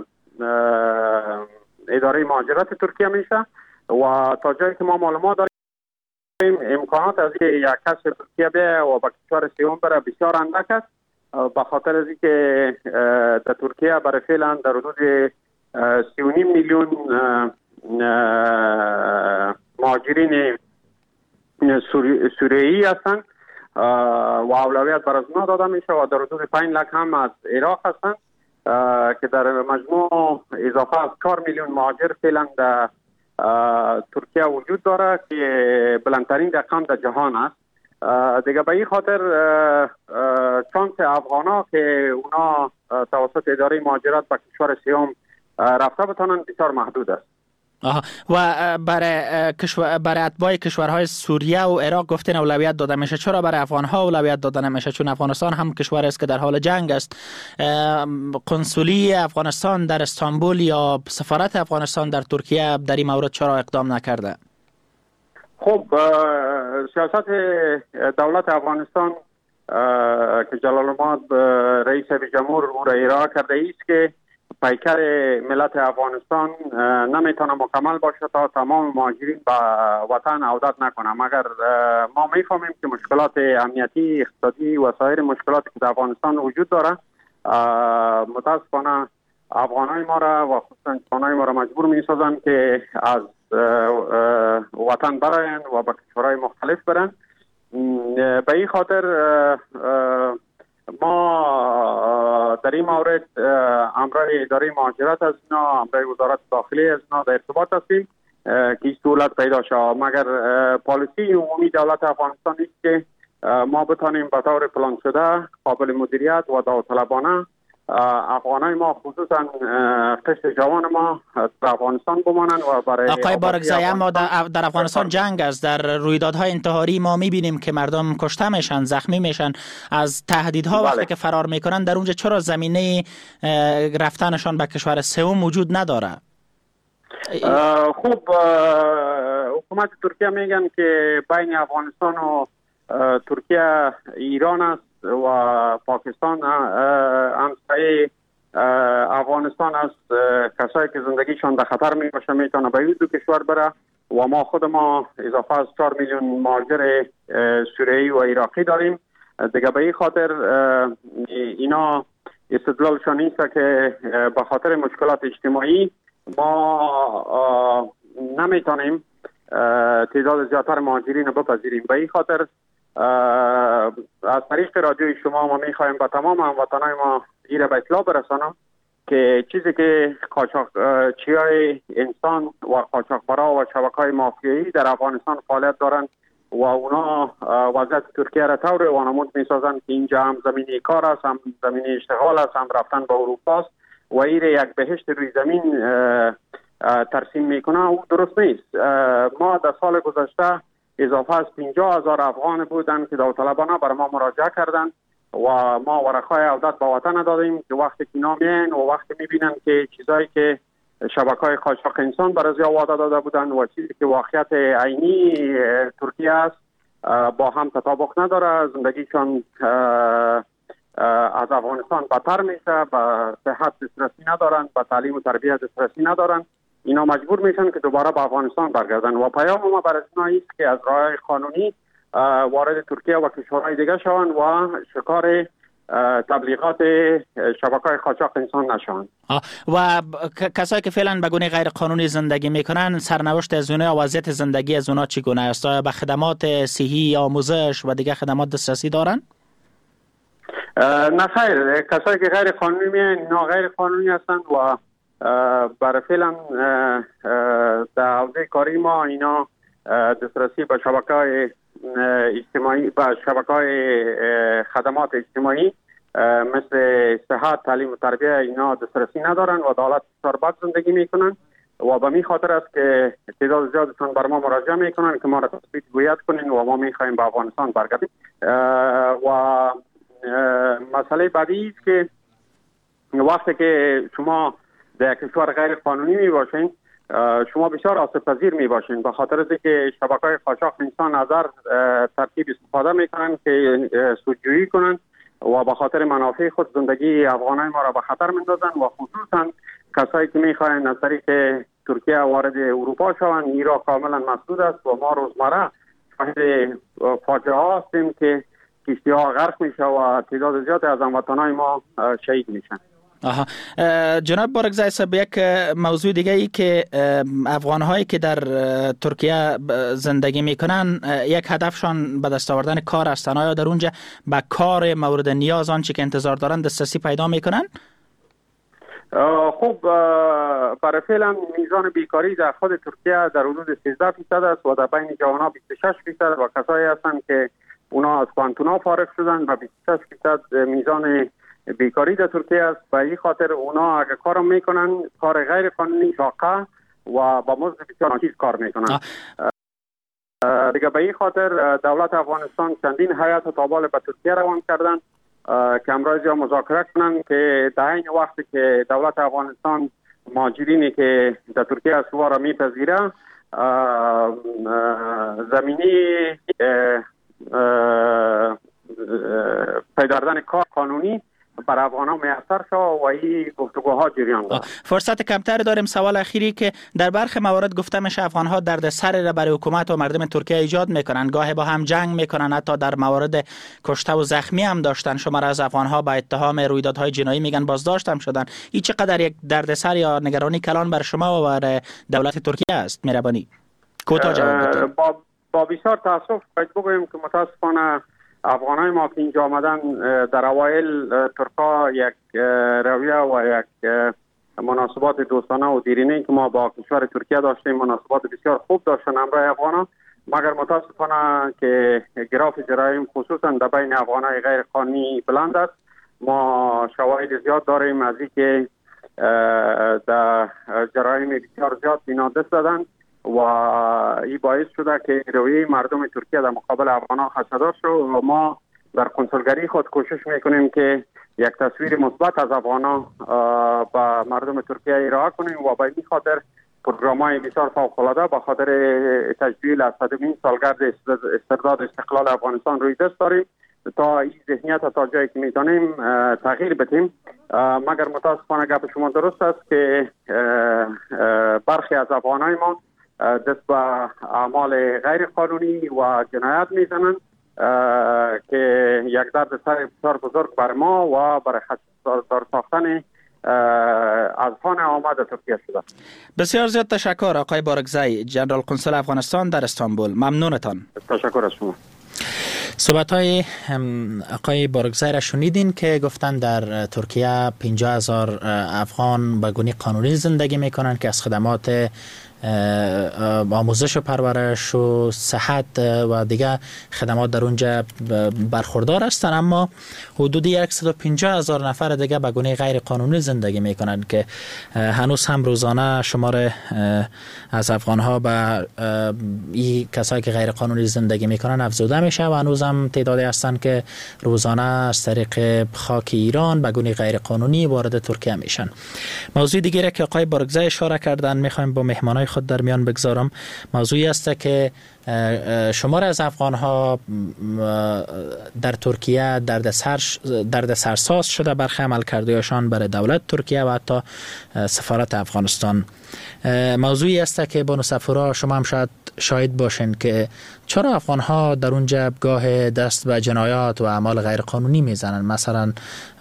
اداره مهاجرت ترکیه میشه و تا جایی که ما معلومات داریم امکانات از یک کس ترکیه بیاید و به کشور سوم بره بسیار اندک است، به خاطر از اینکه در ترکیه برای فعلا در حدود 3.5 میلیون مهاجرین سوریایی هستند و اولویت بر از اونا داده میشه و در حدود 5 لک هم از عراق هستند که در مجموع اضافه از 4 میلیون مهاجر فعلا در ترکیه وجود داره که بلندترین رقم در جهان است. دیگه به این خاطر شانس افغانا که اونا توسط اداره مهاجرت به کشور سوم رفته بتانن بسیار محدود است. و برای اتباع کشورهای سوریه و عراق گفتین اولویت داده میشه، چرا برای افغانها اولویت داده نمیشه؟ چون افغانستان هم کشور است که در حال جنگ است. قنصلی افغانستان در استانبول یا سفارت افغانستان در ترکیه در این مورد چرا اقدام نکرده؟ خب سیاست دولت افغانستان که جلال الملک رئیس جمهور او را ارائه کرده است که پیکر ملت افغانستان نمیتونه مکمل باشه تا تمام مهاجرین به وطن عودت نکنه، مگر ما میفهمیم که مشکلات امنیتی، اقتصادی و سایر مشکلاتی که در افغانستان وجود داره متاسفانه افغانای ما را و خصوصا جوانای ما را مجبور میسازن که از وطن براین و به کشورهای مختلف برن. به این خاطر ما در این مورد امرای اداره مهاجرت از اینا، امرای وزارت داخلی از اینا در ارتباط هستیم که این سهولت پیدا شد، مگر پالیسی عمومی دولت افغانستان است که ما بتانیم به طور پلان شده قابل مدیریت و داوطلبانه افغانای ما خصوصا قشر جوان ما در افغانستان بمانند و برای آقای بارگزایی اما در افغانستان جنگ است. در رویدادهای انتحاری ما میبینیم که مردم کشته میشن، زخمی میشن از تهدیدها. وقتی که فرار میکنن در اونجا چرا زمینه رفتنشان به کشور سوم وجود نداره؟ خوب حکومت ترکیه میگن که بین افغانستان و ترکیه ایران است و پاکستان همسایه افغانستان است. کسایی که زندگیشان در خطر می باشه میتونه به این دو کشور بره و ما خود ما اضافه از 4 میلیون مهاجر سوریایی و عراقی داریم. دیگه به این خاطر اینا استدلالشان است که به خاطر مشکلات اجتماعی ما نمیتونیم تعداد زیادتر مهاجرین رو بپذیریم. به این خاطر از طریق رادیوی شما ما میخوایم به تمام هموطنان ما ایره به اطلاع برسانم که چیزی که قاچاقچیای انسان و قاچاقبرا و شبکه‌های مافیایی در افغانستان فعالیت دارند و اونا وضعیت ترکیه را طور وانمود میسازند که اینجا هم زمینه کار است، هم زمینه اشتغال است، هم رفتن به اروپا است و ایره یک بهشت روی زمین ترسیم میکنه. او درست نیست. ما در سال گذشته اضافه از 50,000 افغان بودن که داوطلبانه برای ما مراجعه کردند و ما ورقای عودت به وطن دادیم که وقتی که اینا میان و وقتی میبینن که چیزایی که شبکه‌های قاچاق انسان برای زیاد وعده داده بودن و چیزی که واقعیت عینی ترکیه است با هم تطابق نداره، زندگیشان از افغانستان بدتر میشه، به صحت دسترسی ندارن، به تعلیم و تربیت دسترسی ندارن، اینا مجبور میشن که دوباره به افغانستان برگردن و پیام ما برای اینا است که از راه قانونی وارد ترکیه و کشورهای دیگه شوند و شکار تبلیغات شبکه‌های قاچاق انسان نشوند. و کسایی که فعلا به گونه غیر قانونی زندگی میکنن، سرنوشت از اونها و وضعیت زندگی از اونها چگونه است؟ به خدمات صحی، آموزش و دیگه خدمات دسترسی دارن؟ نه خیر، کسایی که غیر قانونی میان اینا غیر قانونی هستند و برای فعلا در حوزه کاری ما اینا دسترسی به شبکه‌های اجتماعی، به شبکه‌های خدمات اجتماعی مثل صحت، تعلیم و تربیت اینا دسترسی ندارن و دولت بسیار زندگی میکنن و به می خاطر است که تعداد زیادشون بر ما مراجعه میکنن که ما را تثبیت هویت کنین و ما میخوایم به افغانستان برگردیم. و مسئله بعدی است که وقتی که شما در کشور غیر قانونی می باشین شما بسیار آسیب پذیر می باشین، به خاطر اینکه شبکه‌های قاچاق انسان نظر ترتیب استفاده میکنن که سودجویی کنن و به خاطر منافع خود زندگی افغانای ما را به خطر میندازند و خصوصا کسایی که میخواهند از طریق ترکیه وارد اروپا شوند. این را کاملا مسدود است و ما روزمره شاهد فاجعه هستیم که کشتی ها غرق میشه و تعداد زیاد از هموطنان ما شهید میشن. جناب بارگزای صاحب، یک موضوع دیگه ای که افغان هایی که در ترکیه زندگی میکنن یک هدفشان به دست آوردن کار است. آیا در اونجا به کار مورد نیاز آنچه که انتظار دارن دسترسی پیدا میکنن؟ خب برای فعلا میزان بیکاری در خود ترکیه در حدود 13% است و در بین جوانان 26% و کسایی هستند که اونا از پانتونا فارغ شدن و 26% میزان بیکاری در ترکیه است. به این خاطر اونا اگر کار میکنن کار غیر قانونی شاقه و با مزد بسیار ناچیز کار میکنن. دیگه به این خاطر دولت افغانستان چندین هیئت تابال به ترکیه روان کردن که امروز مذاکره کنن که در این وقتی که دولت افغانستان مهاجرینی که در ترکیه است را میپذیره زمینی پیدا کردن کار قانونی بر افغانان میسر شد و این گفتگوها جریان دارد. فرصت کمتر داریم. سوال اخیری که در برخی موارد گفته میشه افغانها دردسر را برای حکومت و مردم ترکیه ایجاد میکنن، گاهی با هم جنگ میکنن، حتی در موارد کشته و زخمی هم داشتن. شمار از افغانها با اتهام رویدادهای جنایی میگن بازداشت هم شدن. این چقدر یک دردسر یا نگرانی کلان بر شما و بر دولت ترکیه است؟ مهربانی کوتاه جواب بدید. با بسیار تاسف باید بگویم که متاسفانه افغانای ما که اینجا آمدن در اوایل ترکا یک رویه و یک مناسبات دوستانه و دیرینه که ما با کشور ترکیه داشتیم مناسبات بسیار خوب داشتن همراه افغانا، مگر متاسفانه که گراف جرایم خصوصا در بین افغانای غیر قانونی بلند است. ما شواهد زیاد داریم از اینکه در جرایم بسیار زیاد اینا دست دادن و این باعث شده که رویه مردم ترکیه در مقابل افغان‌ها خدشه‌دار شد و ما در کنسولگری خود کوشش میکنیم که یک تصویر مثبت از افغان‌ها به مردم ترکیه ارائه کنیم و به این خاطر پروگرام‌های بسیار فوق‌العاده به خاطر تجلیل از 100مین سالگرد استرداد استقلال افغانستان روی دست داریم تا این ذهنیت تا جایی که میتونیم تغییر بدیم. مگر متاسفانه گپ شما درست است که برخی از افغان‌های ما دست به اعمال غیر قانونی و جنایت میزنند که یک درد سر بسیار بزرگ بر ما و برای خدشه‌دار ساختن اذهان آمد ترکیه شده. بسیار زیاد تشکر آقای بارگزای، جنرال قنصل افغانستان در استانبول. ممنونتان. تشکر از شما. صحبت‌های آقای بارگزای را شنیدین که گفتن در ترکیه 50,000 افغان به گونه قانونی زندگی میکنن که از خدمات آموزش و پرورش و صحت و دیگه خدمات در اونجا برخوردار هستند، اما حدود 150,000 نفر دیگه به گونه غیر قانونی زندگی میکنند که هنوز هم روزانه شمار از افغانها به این کسایی که غیر قانونی زندگی میکنن افزوده میشه و هنوز هم تعدادی هستند که روزانه از طریق خاک ایران به گونه غیر قانونی وارد ترکیه میشن. موضوع دیگری که آقای بارگزای اشاره کردن میخوایم با مهمانای خود در میان بگذارم، موضوعی است که شمار از افغانها در ترکیه دردسرساز شده برخی عملکردهایشان برای دولت ترکیه و حتی سفارت افغانستان. موضوعی است که بانو صفورا شما هم شاید شاهد باشین که چرا افغانها در اونجا گاه دست به جنایات و اعمال غیر قانونی میزنن، مثلا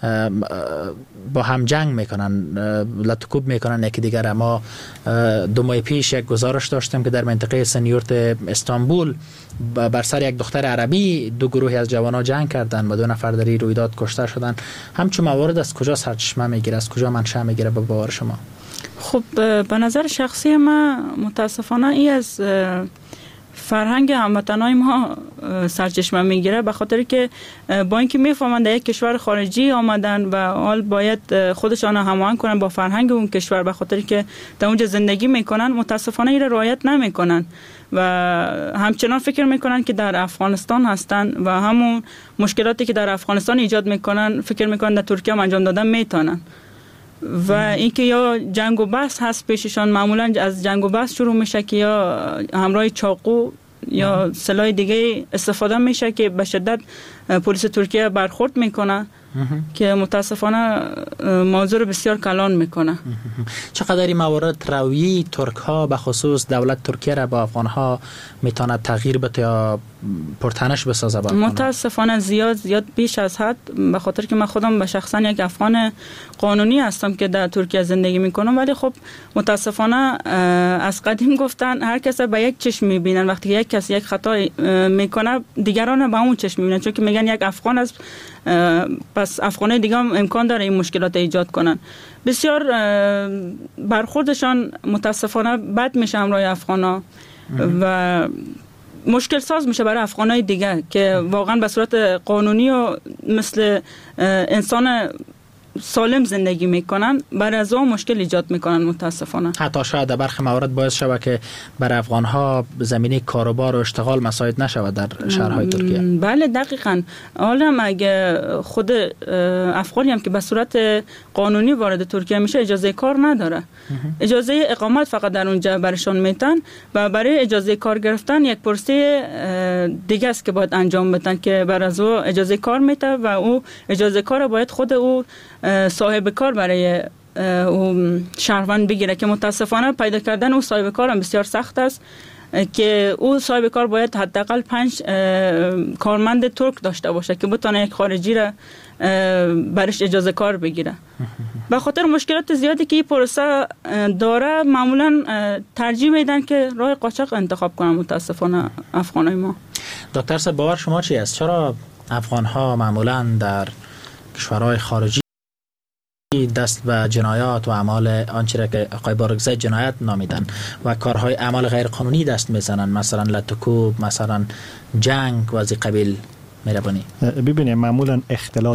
با هم جنگ میکنن، لطکوب میکنن یکی دیگر. ما 2 ماه پیش یک گزارش داشتیم که در منطقه سنیورت استانبول بر سر یک دختر عربی 2 گروهی از جوانان جنگ کردن و 2 نفر در این رویداد کشته شدن. همچون موارد از کجا سرچشمه میگیره، از کجا منشأ میگیره به باور شما؟ خب به نظر شخصی ما متاسفانه این از فرهنگ هموطنای ما سرچشمه میگیره، به خاطر که با اینکه میفهمند در یک کشور خارجی آمدن و حال باید خودشان هماهنگ کنن با فرهنگ اون کشور، به خاطر که در اونجا زندگی میکنن، متاسفانه این رعایت نمیکنن و همچنان فکر میکنن که در افغانستان هستن و همون مشکلاتی که در افغانستان ایجاد میکنن فکر میکنن در ترکیه هم انجام دادن میتونن. و اینکه یا جنگ و بحث هست پیششان، معمولا از جنگ و بحث شروع میشه که یا همراه چاقو یا سلاح دیگه استفاده میشه که به شدت پلیس ترکیه برخورد میکنه که متاسفانه موضوع رو بسیار کلان میکنه. چقدر این موارد رویه ترک ها به خصوص دولت ترکیه را با افغان ها میتونه تغییر بده یا پرتنش بسازه با افغان ها؟ متاسفانه زیاد بیش از حد، به خاطر که من خودم به شخصا یک افغان قانونی هستم که در ترکیه زندگی میکنم، ولی خب متاسفانه از قدیم گفتن هر کس به یک چشم میبینن. وقتی یک کس یک خطا میکنه دیگران به اون چشم میبینن، چون که میگن یک افغان است پس افغانای دیگه هم امکان داره این مشکلات ایجاد کنن. بسیار برخوردشان متاسفانه بد میشه همراه افغانا و مشکل ساز میشه برای افغانای دیگه که واقعا به صورت قانونی و مثل انسان سالم زندگی میکنن، برای از اون مشکل ایجاد میکنن متاسفانه. حتی شاید در برخی موارد باعث شود که برای افغان ها زمینه کاروبار و اشتغال مساعد نشود در شهرهای ترکیه. بله دقیقاً. حالا اگه خود افغانی هم که به صورت قانونی وارد ترکیه میشه اجازه کار نداره، اجازه اقامت فقط در اونجا برشان میتن و برای اجازه کار گرفتن یک پروسه دیگه است که باید انجام بدن که بر از او اجازه کار میته و او اجازه کار باید خود او صاحب کار برای او شهروند بگیره که متاسفانه پیدا کردن او صاحب کار هم بسیار سخت است که او صاحب کار باید حداقل 5 کارمند ترک داشته باشه که بتونه یک خارجی را برش اجازه کار بگیره. به خاطر مشکلات زیادی که این پروسه داره معمولا ترجیح میدن که راه قاچاق انتخاب کنن متاسفانه افغانای ما. دکتر صاحب باور شما چی است؟ چرا افغان ها معمولا در کشورهای خارجی دست به جنایات و اعمال آنچه را که آقای بارگزای جنایت نامیدن و کارهای اعمال غیر قانونی دست میزنن، مثلا لطکوب، مثلا جنگ و از این قبیل مهربانی؟ ببینید معمولا اختلال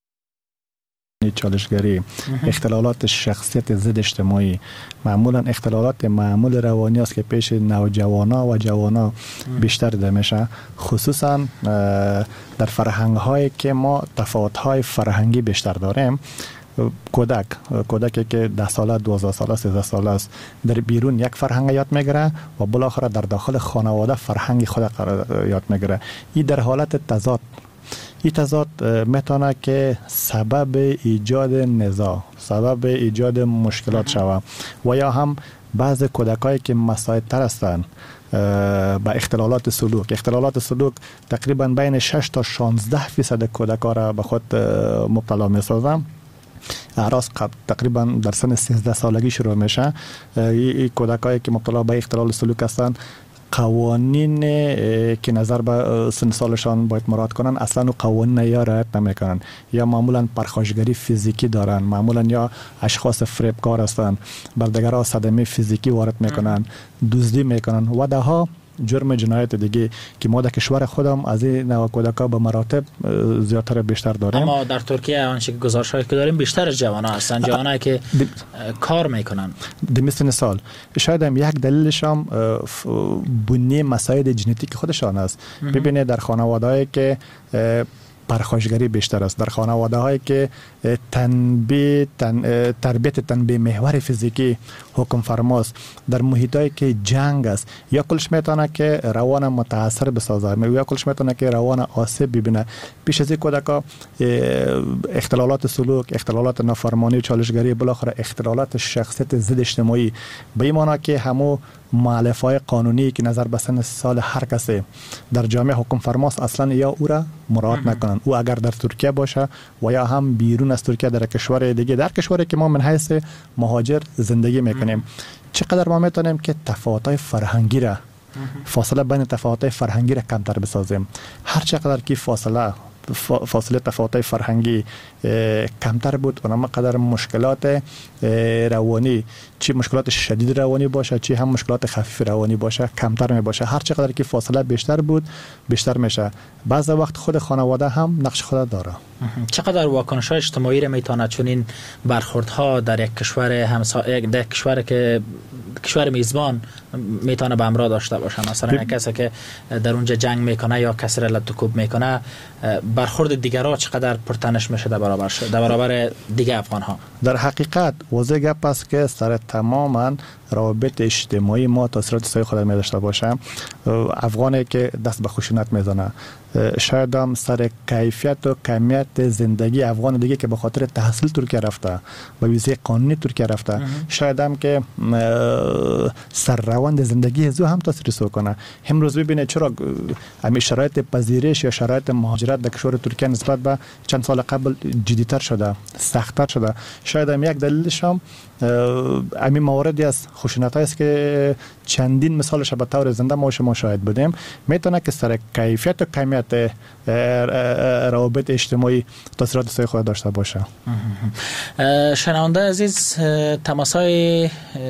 چالشگری، اختلالات شخصیت ضد اجتماعی، معمولا اختلالات معمول روانی است که پیش نوجوانا و جوانا بیشتر دیده میشه، خصوصا در فرهنگ هایی که ما تفاوت های فرهنگی بیشتر داریم. کودکی که 10 ساله، 12 ساله، 13 ساله است در بیرون یک فرهنگ یاد میگیره و بالاخره در داخل خانواده فرهنگ خود یاد میگیره. این در حالت تضاد، این تضاد میتونه که سبب ایجاد نزاع، سبب ایجاد مشکلات شود و یا هم بعض کودکایی که مساعدتر هستند با اختلالات سلوک تقریبا بین 6 تا 16% کودکان را به خود مبتلا میسازن. اعراض تقریبا در سن 13 سالگی شروع میشه. این کودکایی که مبتلا به اختلال سلوک هستند قوانین که نظر به سن سالشان باید مراعات کنن اصلا او قوانین یا رعایت نمیکنن، یا معمولا پرخاشگری فیزیکی دارن، معمولا یا اشخاص فریبکار هستند، بر دیگران صدمه فیزیکی وارد میکنن، دزدی میکنن و دهها جرم جنایت دیگه که ما در کشور خودم از این نوع کودکا به مراتب زیادتر بیشتر داریم. اما در ترکیه آنچه که گزارش‌هایی که داریم بیشتر جوان‌ها هستن، جوانایی که کار میکنن. مثل سال شاید هم یک دلیلش هم بنیه مسائل ژنتیک خودشان است. ببینید در خانواده‌ای که پرخاشگری بیشتر است، در خانواده هایی که تربیت تنبیه محور فیزیکی حکم فرماست، در محیط هایی که جنگ است، یا کلش میتونه که روان متاثر بسازه یا کلش میتونه که روان آسیب ببینه. پیش از این کودکا اختلالات سلوک، اختلالات نافرمانی و چالشگری، بالاخره اختلالات شخصیت ضد اجتماعی، به این معنی که همو مؤلفه‌های قانونی که نظر به سن سال هر کسی در جامعه حکم فرماست اصلا یا او را مراعات نکنن. او اگر در ترکیه باشه و یا هم بیرون از ترکیه در کشور دیگه، در کشوری که ما من حیث مهاجر زندگی میکنیم، چقدر ما میتونیم که تفاوت‌های فرهنگی را فاصله بین تفاوت‌های فرهنگی را کمتر بسازیم. هر چقدر که فاصله تفاوت‌های فرهنگی کمتر بود اونم قدر مشکلات روانی، چی مشکلات شدید روانی باشه چی هم مشکلات خفیف روانی باشه کمتر می باشه. هر چقدر که فاصله بیشتر بود بیشتر میشه. بعض وقت خود خانواده هم نقش خود داره. چقدر واکنش‌های اجتماعی را میتونه چون این برخوردها در یک کشور همسایه، در کشور میزبان میتونه به همراه داشته باشه؟ مثلا کسی که در اونجا جنگ میکنه یا کسی را لطکوب میکنه، برخورد دیگرها چقدر پرتنش میشه در برابر دیگه افغان ها؟ در حقیقت واضح گپ است که سر تماما روابط اجتماعی ما تاثیرات سایه خود می داشته باشه. افغانی که دست به خشونت میزنه، شاید هم سر کیفیت و کمیت زندگی افغان دیگه که به خاطر تحصیل ترکیه رفته و ویزه قانونی ترکیه رفته، شاید هم که سر روند زندگی زو هم تاثیر سو کنه. امروز ببینید چرا همین شرایط پذیرش یا شرایط مهاجرت در کشور ترکیه نسبت به چند سال قبل جدی‌تر شده، سخت‌تر شده. شاید هم یک دلیلش هم همین مواردی از خشونت است که چندین مثالش به طور زنده ما شما شاهد بودیم. میتونه که سر کیفیت و کمیت روابط اجتماعی تاثیرات سوی خود داشته باشه. شنونده عزیز، تماسای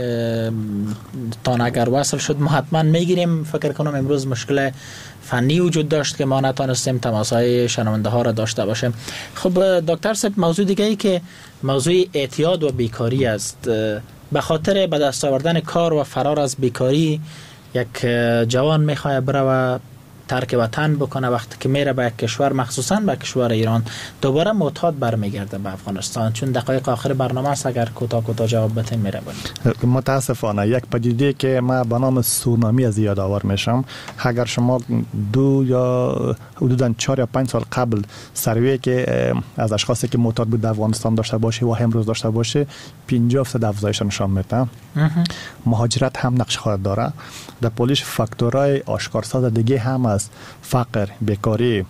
تان اگر وصل شد ما حتما میگیریم. فکر کنم امروز مشکل فنی وجود داشت که ما نتونستیم تماسای شنونده ها را داشته باشیم. خب دکتر صاحب، موضوع دیگه ای که موضوع اعتیاد و بیکاری است. به خاطر به دست آوردن کار و فرار از بیکاری یک جوان میخواد بره و ترک وطن بکنه. وقتی که میره به یک کشور، مخصوصا به کشور ایران، دوباره معتاد برمیگرده به افغانستان. چون دقایق آخر برنامه است، اگر کوتاه جواب بتین میره بکنید. متاسفانه یک پدیده که ما به نام سونامی از یاد آور میشم. اگر شما 2 یا حدوداً 4 یا 5 سال قبل سروی که از اشخاصی که معتاد بود در افغانستان داشته باشه و امروز داشته باشه 50% افزایش نشان میده. مهاجرت هم نقش خود داره. در پولیش فاکتورهای آشکارساز دیگه هم است: فقر، بیکاری،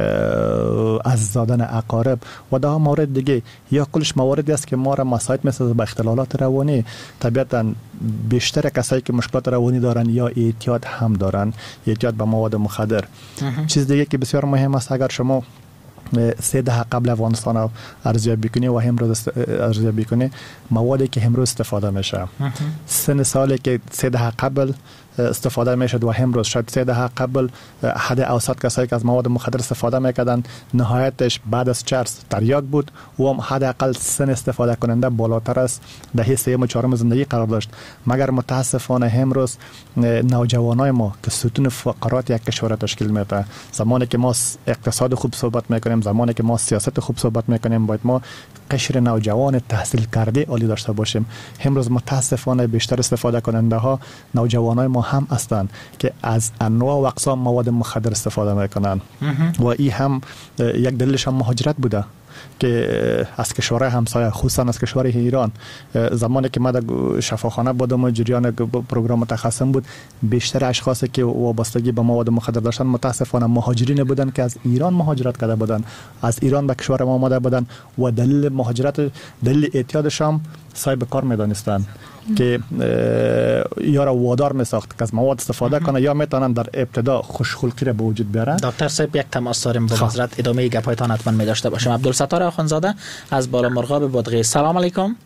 از زادن اقارب و ده مورد دیگه. یا کلش مواردی است که ما را مساعد میسازه به اختلالات روانی. طبیعتا بیشتر کسایی که مشکلات روانی دارن یا اعتیاد هم دارن، اعتیاد به مواد مخدر. چیز دیگه که بسیار مهم است، اگر شما 3 دهه قبل افغانستان ارزیابی کنی و امروز ارزیابی کنی، موادی که امروز استفاده میشه، سن سالی که 3 دهه قبل استفاده میشد و امروز شاید 3 دهه قبل حد اوسط کسایی که از مواد مخدر استفاده میکردن نهایتش بعد از 4 تریاک بود و هم حداقل سن استفاده کننده بالاتر است، دهه 3 و 4 زندگی قرار داشت. مگر متاسفانه امروز نوجوانای ما که ستون فقرات یک کشور تشکیل میده، زمانی که ما اقتصاد خوب صحبت میکنیم، زمانی که ما سیاست خوب صحبت میکنیم، باید ما قشر نوجوان تحصیل کرده عالی داشته باشیم. امروز متاسفانه بیشتر استفاده کننده ها نوجوانای ما هم هستند که از انواع و اقسام مواد مخدر استفاده میکنن و این هم یک دلیلش هم مهاجرت بوده که از کشورهای همسایه، خصوصا از کشور ایران. زمانی که ما در شفاخانه بودم و جریان پروگرام متخصص بود، بیشتر اشخاصی که وابستگی به مواد مخدر داشتن متاسفانه مهاجرین بودن که از ایران مهاجرت کرده بودن، از ایران به کشور ما آمده بودن و دلیل مهاجرت، دلیل اعتیادش هم صاحب کار میدانستن که یا را وادار میساخت که از مواد استفاده کنه یا میتونن در ابتدا خوشخلقی را به وجود بیارن. دکتر صاحب، یک تماس داریم با حضرت، ادامه گپایتان حتما می داشته باشیم. عبدالستار آخوندزاده از بالا مرغاب بادغیس. سلام علیکم.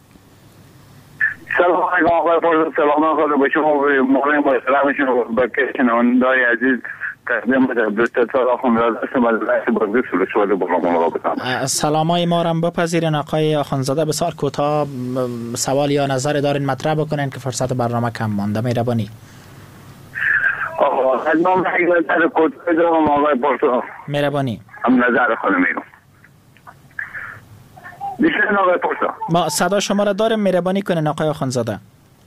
سلام علیکم آقای فرزاد. سلام آقای به شما و مهمان با سلامشون به شنونده‌های عزیز. سلامای ما را بپذیرین آقای آخوندزاده. بسیار کوتاه سوال یا نظر دارین مطرح بکنین که فرصت برنامه کم مانده. مهربانی. مهربانی. هم نظر خودم میگم. بیشتر آقای پرسا. ما صدا شما را داریم، مهربانی کنین آقای آخوندزاده.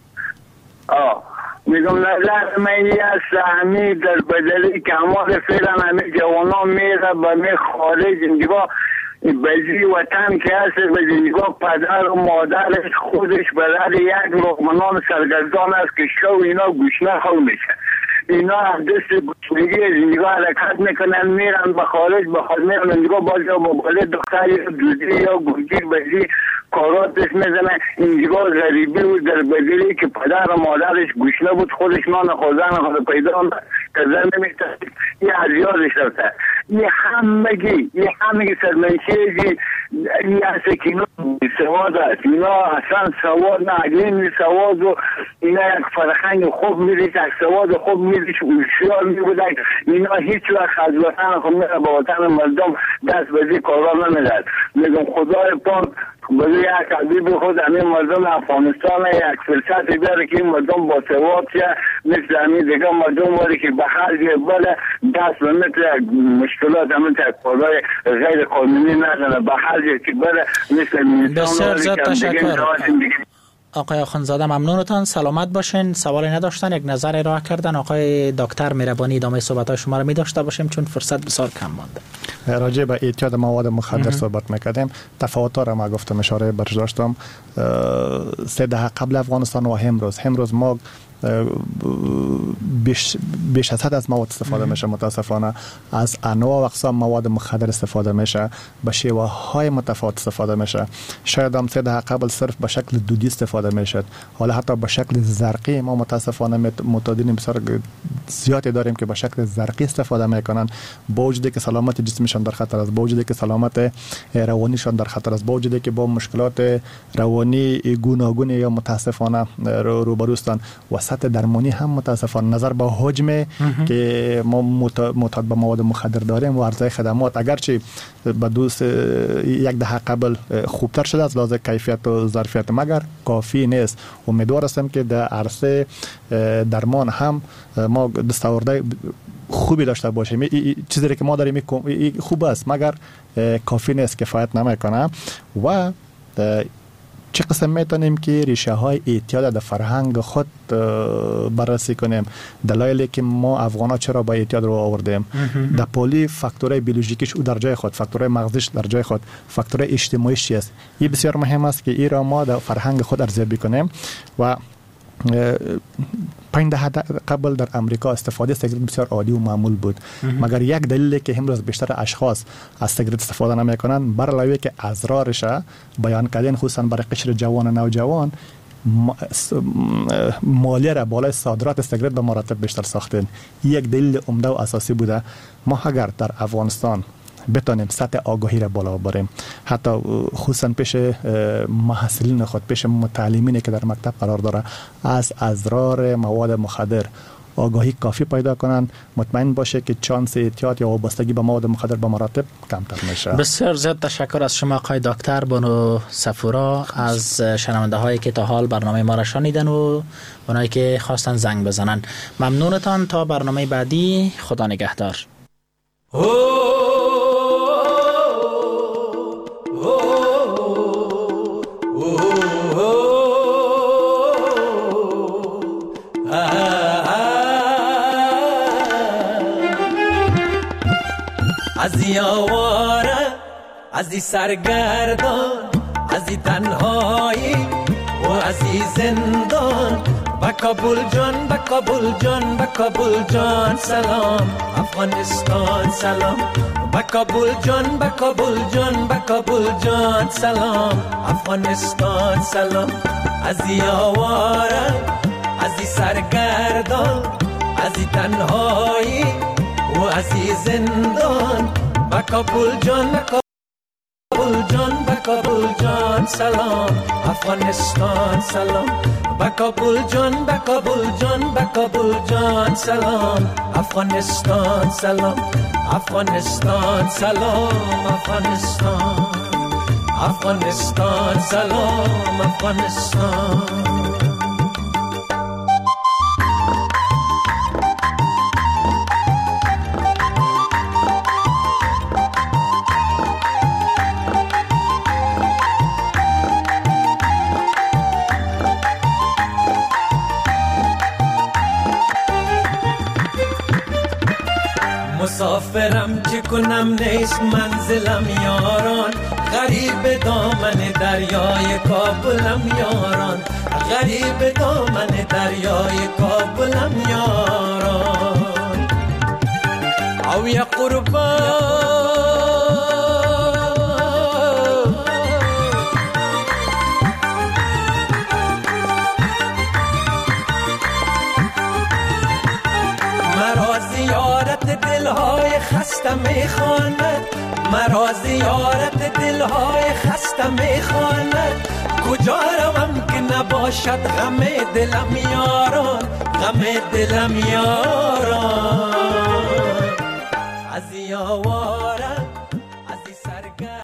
میگم نظر من است همی در بدلی کمال فعلا همه جوانان میره به می خارج نگاه بزی وطن که هست به نگاه پدر و مادرش خودش برای یک لقمه سرگردان است که شو اینا گوشنه خود میشه. اینا دست بچگی نگاه حرکت میکنن میرن به خارج میرن نگاه باز یا مباله دختر یا دوزی یا گرگیر بزی کاراتش میزنه. اینجا غریبی بود در بدلی که پدر و مادرش گوشنه بود، خودش نان خوردن خود پیدا کردن نمیتونه. یه از یادش رفته. یه همگی سرمنشیجی این هست که اینا سواد هست، اینا اصلا سواد نه، اگه سواد و اینا یک فرخنگ خوب میریش، یک سواد خوب میریش اوشیار میبوده. اینا هیچ وقت از وطن خود میره با وطن مردم دست بزی کارا نمیدد. میگم خدای پاک بزی یک عدیب خود همین مردم افغانستان یک فرصتی بیاره که این مردم با سواد شه، مثل همین دیگه مردم واری که به خرج بله دست به مثل مشکلات همین کارهای غیر قانونی نداره، به خرج که بله مثل بسیار زیاد تشکر. آقای آخوندزاده ممنونتان، سلامت باشین. سوالی نداشتن، یک نظر ارائه کردن. آقای دکتر مهربانی ادامه صحبت‌های شما را می داشته باشیم چون فرصت بسیار کم مانده. راجع به اعتیاد مواد مخدر صحبت می‌کردیم. تفاوت‌ها را ما گفتم، اشاره برش داشتم. 3 دهه قبل افغانستان و امروز ما بیش از حد از مواد استفاده میشه. متاسفانه از انواع و اقسام مواد مخدر استفاده میشه، به شیوه های متفاوت استفاده میشه. شاید هم 3 دهه قبل صرف به شکل دودی استفاده میشد، حالا حتی به شکل زرقی ما متاسفانه معتادین بسیار زیادی داریم که به شکل زرقی استفاده میکنن، با وجودی که سلامت جسمشان در خطر است، با وجودی که سلامت روانیشان در خطر است، با وجودی که با مشکلات روانی گوناگون یا متاسفانه روبرو هستند. وسط درمانی هم متاسفانه نظر به حجم که ما معتاد به مواد مخدر داریم و عرضه خدمات اگرچه به 1 دهه قبل خوبتر شده از لحاظ کیفیت و ظرفیت، مگر کافی نیست. امیدوار هستم که در عرصه درمان هم ما دستاورد خوبی داشته باشیم. چیزی که ما داریم خوب است مگر کافی نیست، کفایت نمیکنه. و چه قسم میتونیم که ریشه های اعتیاد در فرهنگ خود بررسی کنیم، دلایلی که ما افغانا چرا با اعتیاد رو آوردیم. در پولی فاکتورهای بیولوژیکیش او در جای خود، فاکتورهای مغزیش در جای خود، فاکتورهای اجتماعیش چی است. این بسیار مهم است که این را ما در فرهنگ خود ارزیابی کنیم. و 5 دهه قبل در امریکا استفاده سیگارت بسیار عادی و معمول بود، مگر یک دلیلی که امروز بیشتر اشخاص از سیگارت استفاده نمیکنن بر علاوه که اضرارش بیان کردن، خصوصا برای قشر جوان و نوجوان مالیه را بالای صادرات سیگارت به مراتب بیشتر ساختن. یک دلیل عمده و اساسی بوده. ما اگر در افغانستان بتانیم سطح آگاهی را بالا ببریم، حتی خصوصا پیش محصلین خود، پیش متعلمینی که در مکتب قرار داره، از اضرار مواد مخدر آگاهی کافی پیدا کنن، مطمئن باشه که چانس اعتیاد یا وابستگی به مواد مخدر به مراتب کمتر میشه. بسیار زیاد تشکر از شما آقای دکتر بانو صفورا، از شنونده هایی که تا حال برنامه ما را شنیدن و اونایی که خواستن زنگ بزنن. ممنونتان. تا برنامه بعدی، خدا نگهدار. ازی آواره، ازی سرگردان، ازی تنهایی و ازی زندان، با کابل جان، با کابل جان، با کابل جان سلام افغانستان سلام، با کابل جان، با کابل جان، با کابل جان سلام افغانستان سلام. ازی آواره، ازی سرگردان، ازی تنهایی و ازی زندان، با کابل جان، با کابل جان، با کابل جان سلام افغانستان سلام، با کابل جان، با کابل جان، با کابل جان سلام افغانستان سلام، افغانستان سلام، افغانستان، افغانستان سلام، افغانستان. مسافرم چه کنم نیست منزلم یاران، غریب دامن دریای کابلم یاران، غریب دامن دریای کابلم یاران. او یا قربان مرا زیارت دلهای خسته میخواند، مرا زیارت دلهای خسته میخواند، کجا روم که نباشد غم دلم یاران، غم دلم یاران. از یاوار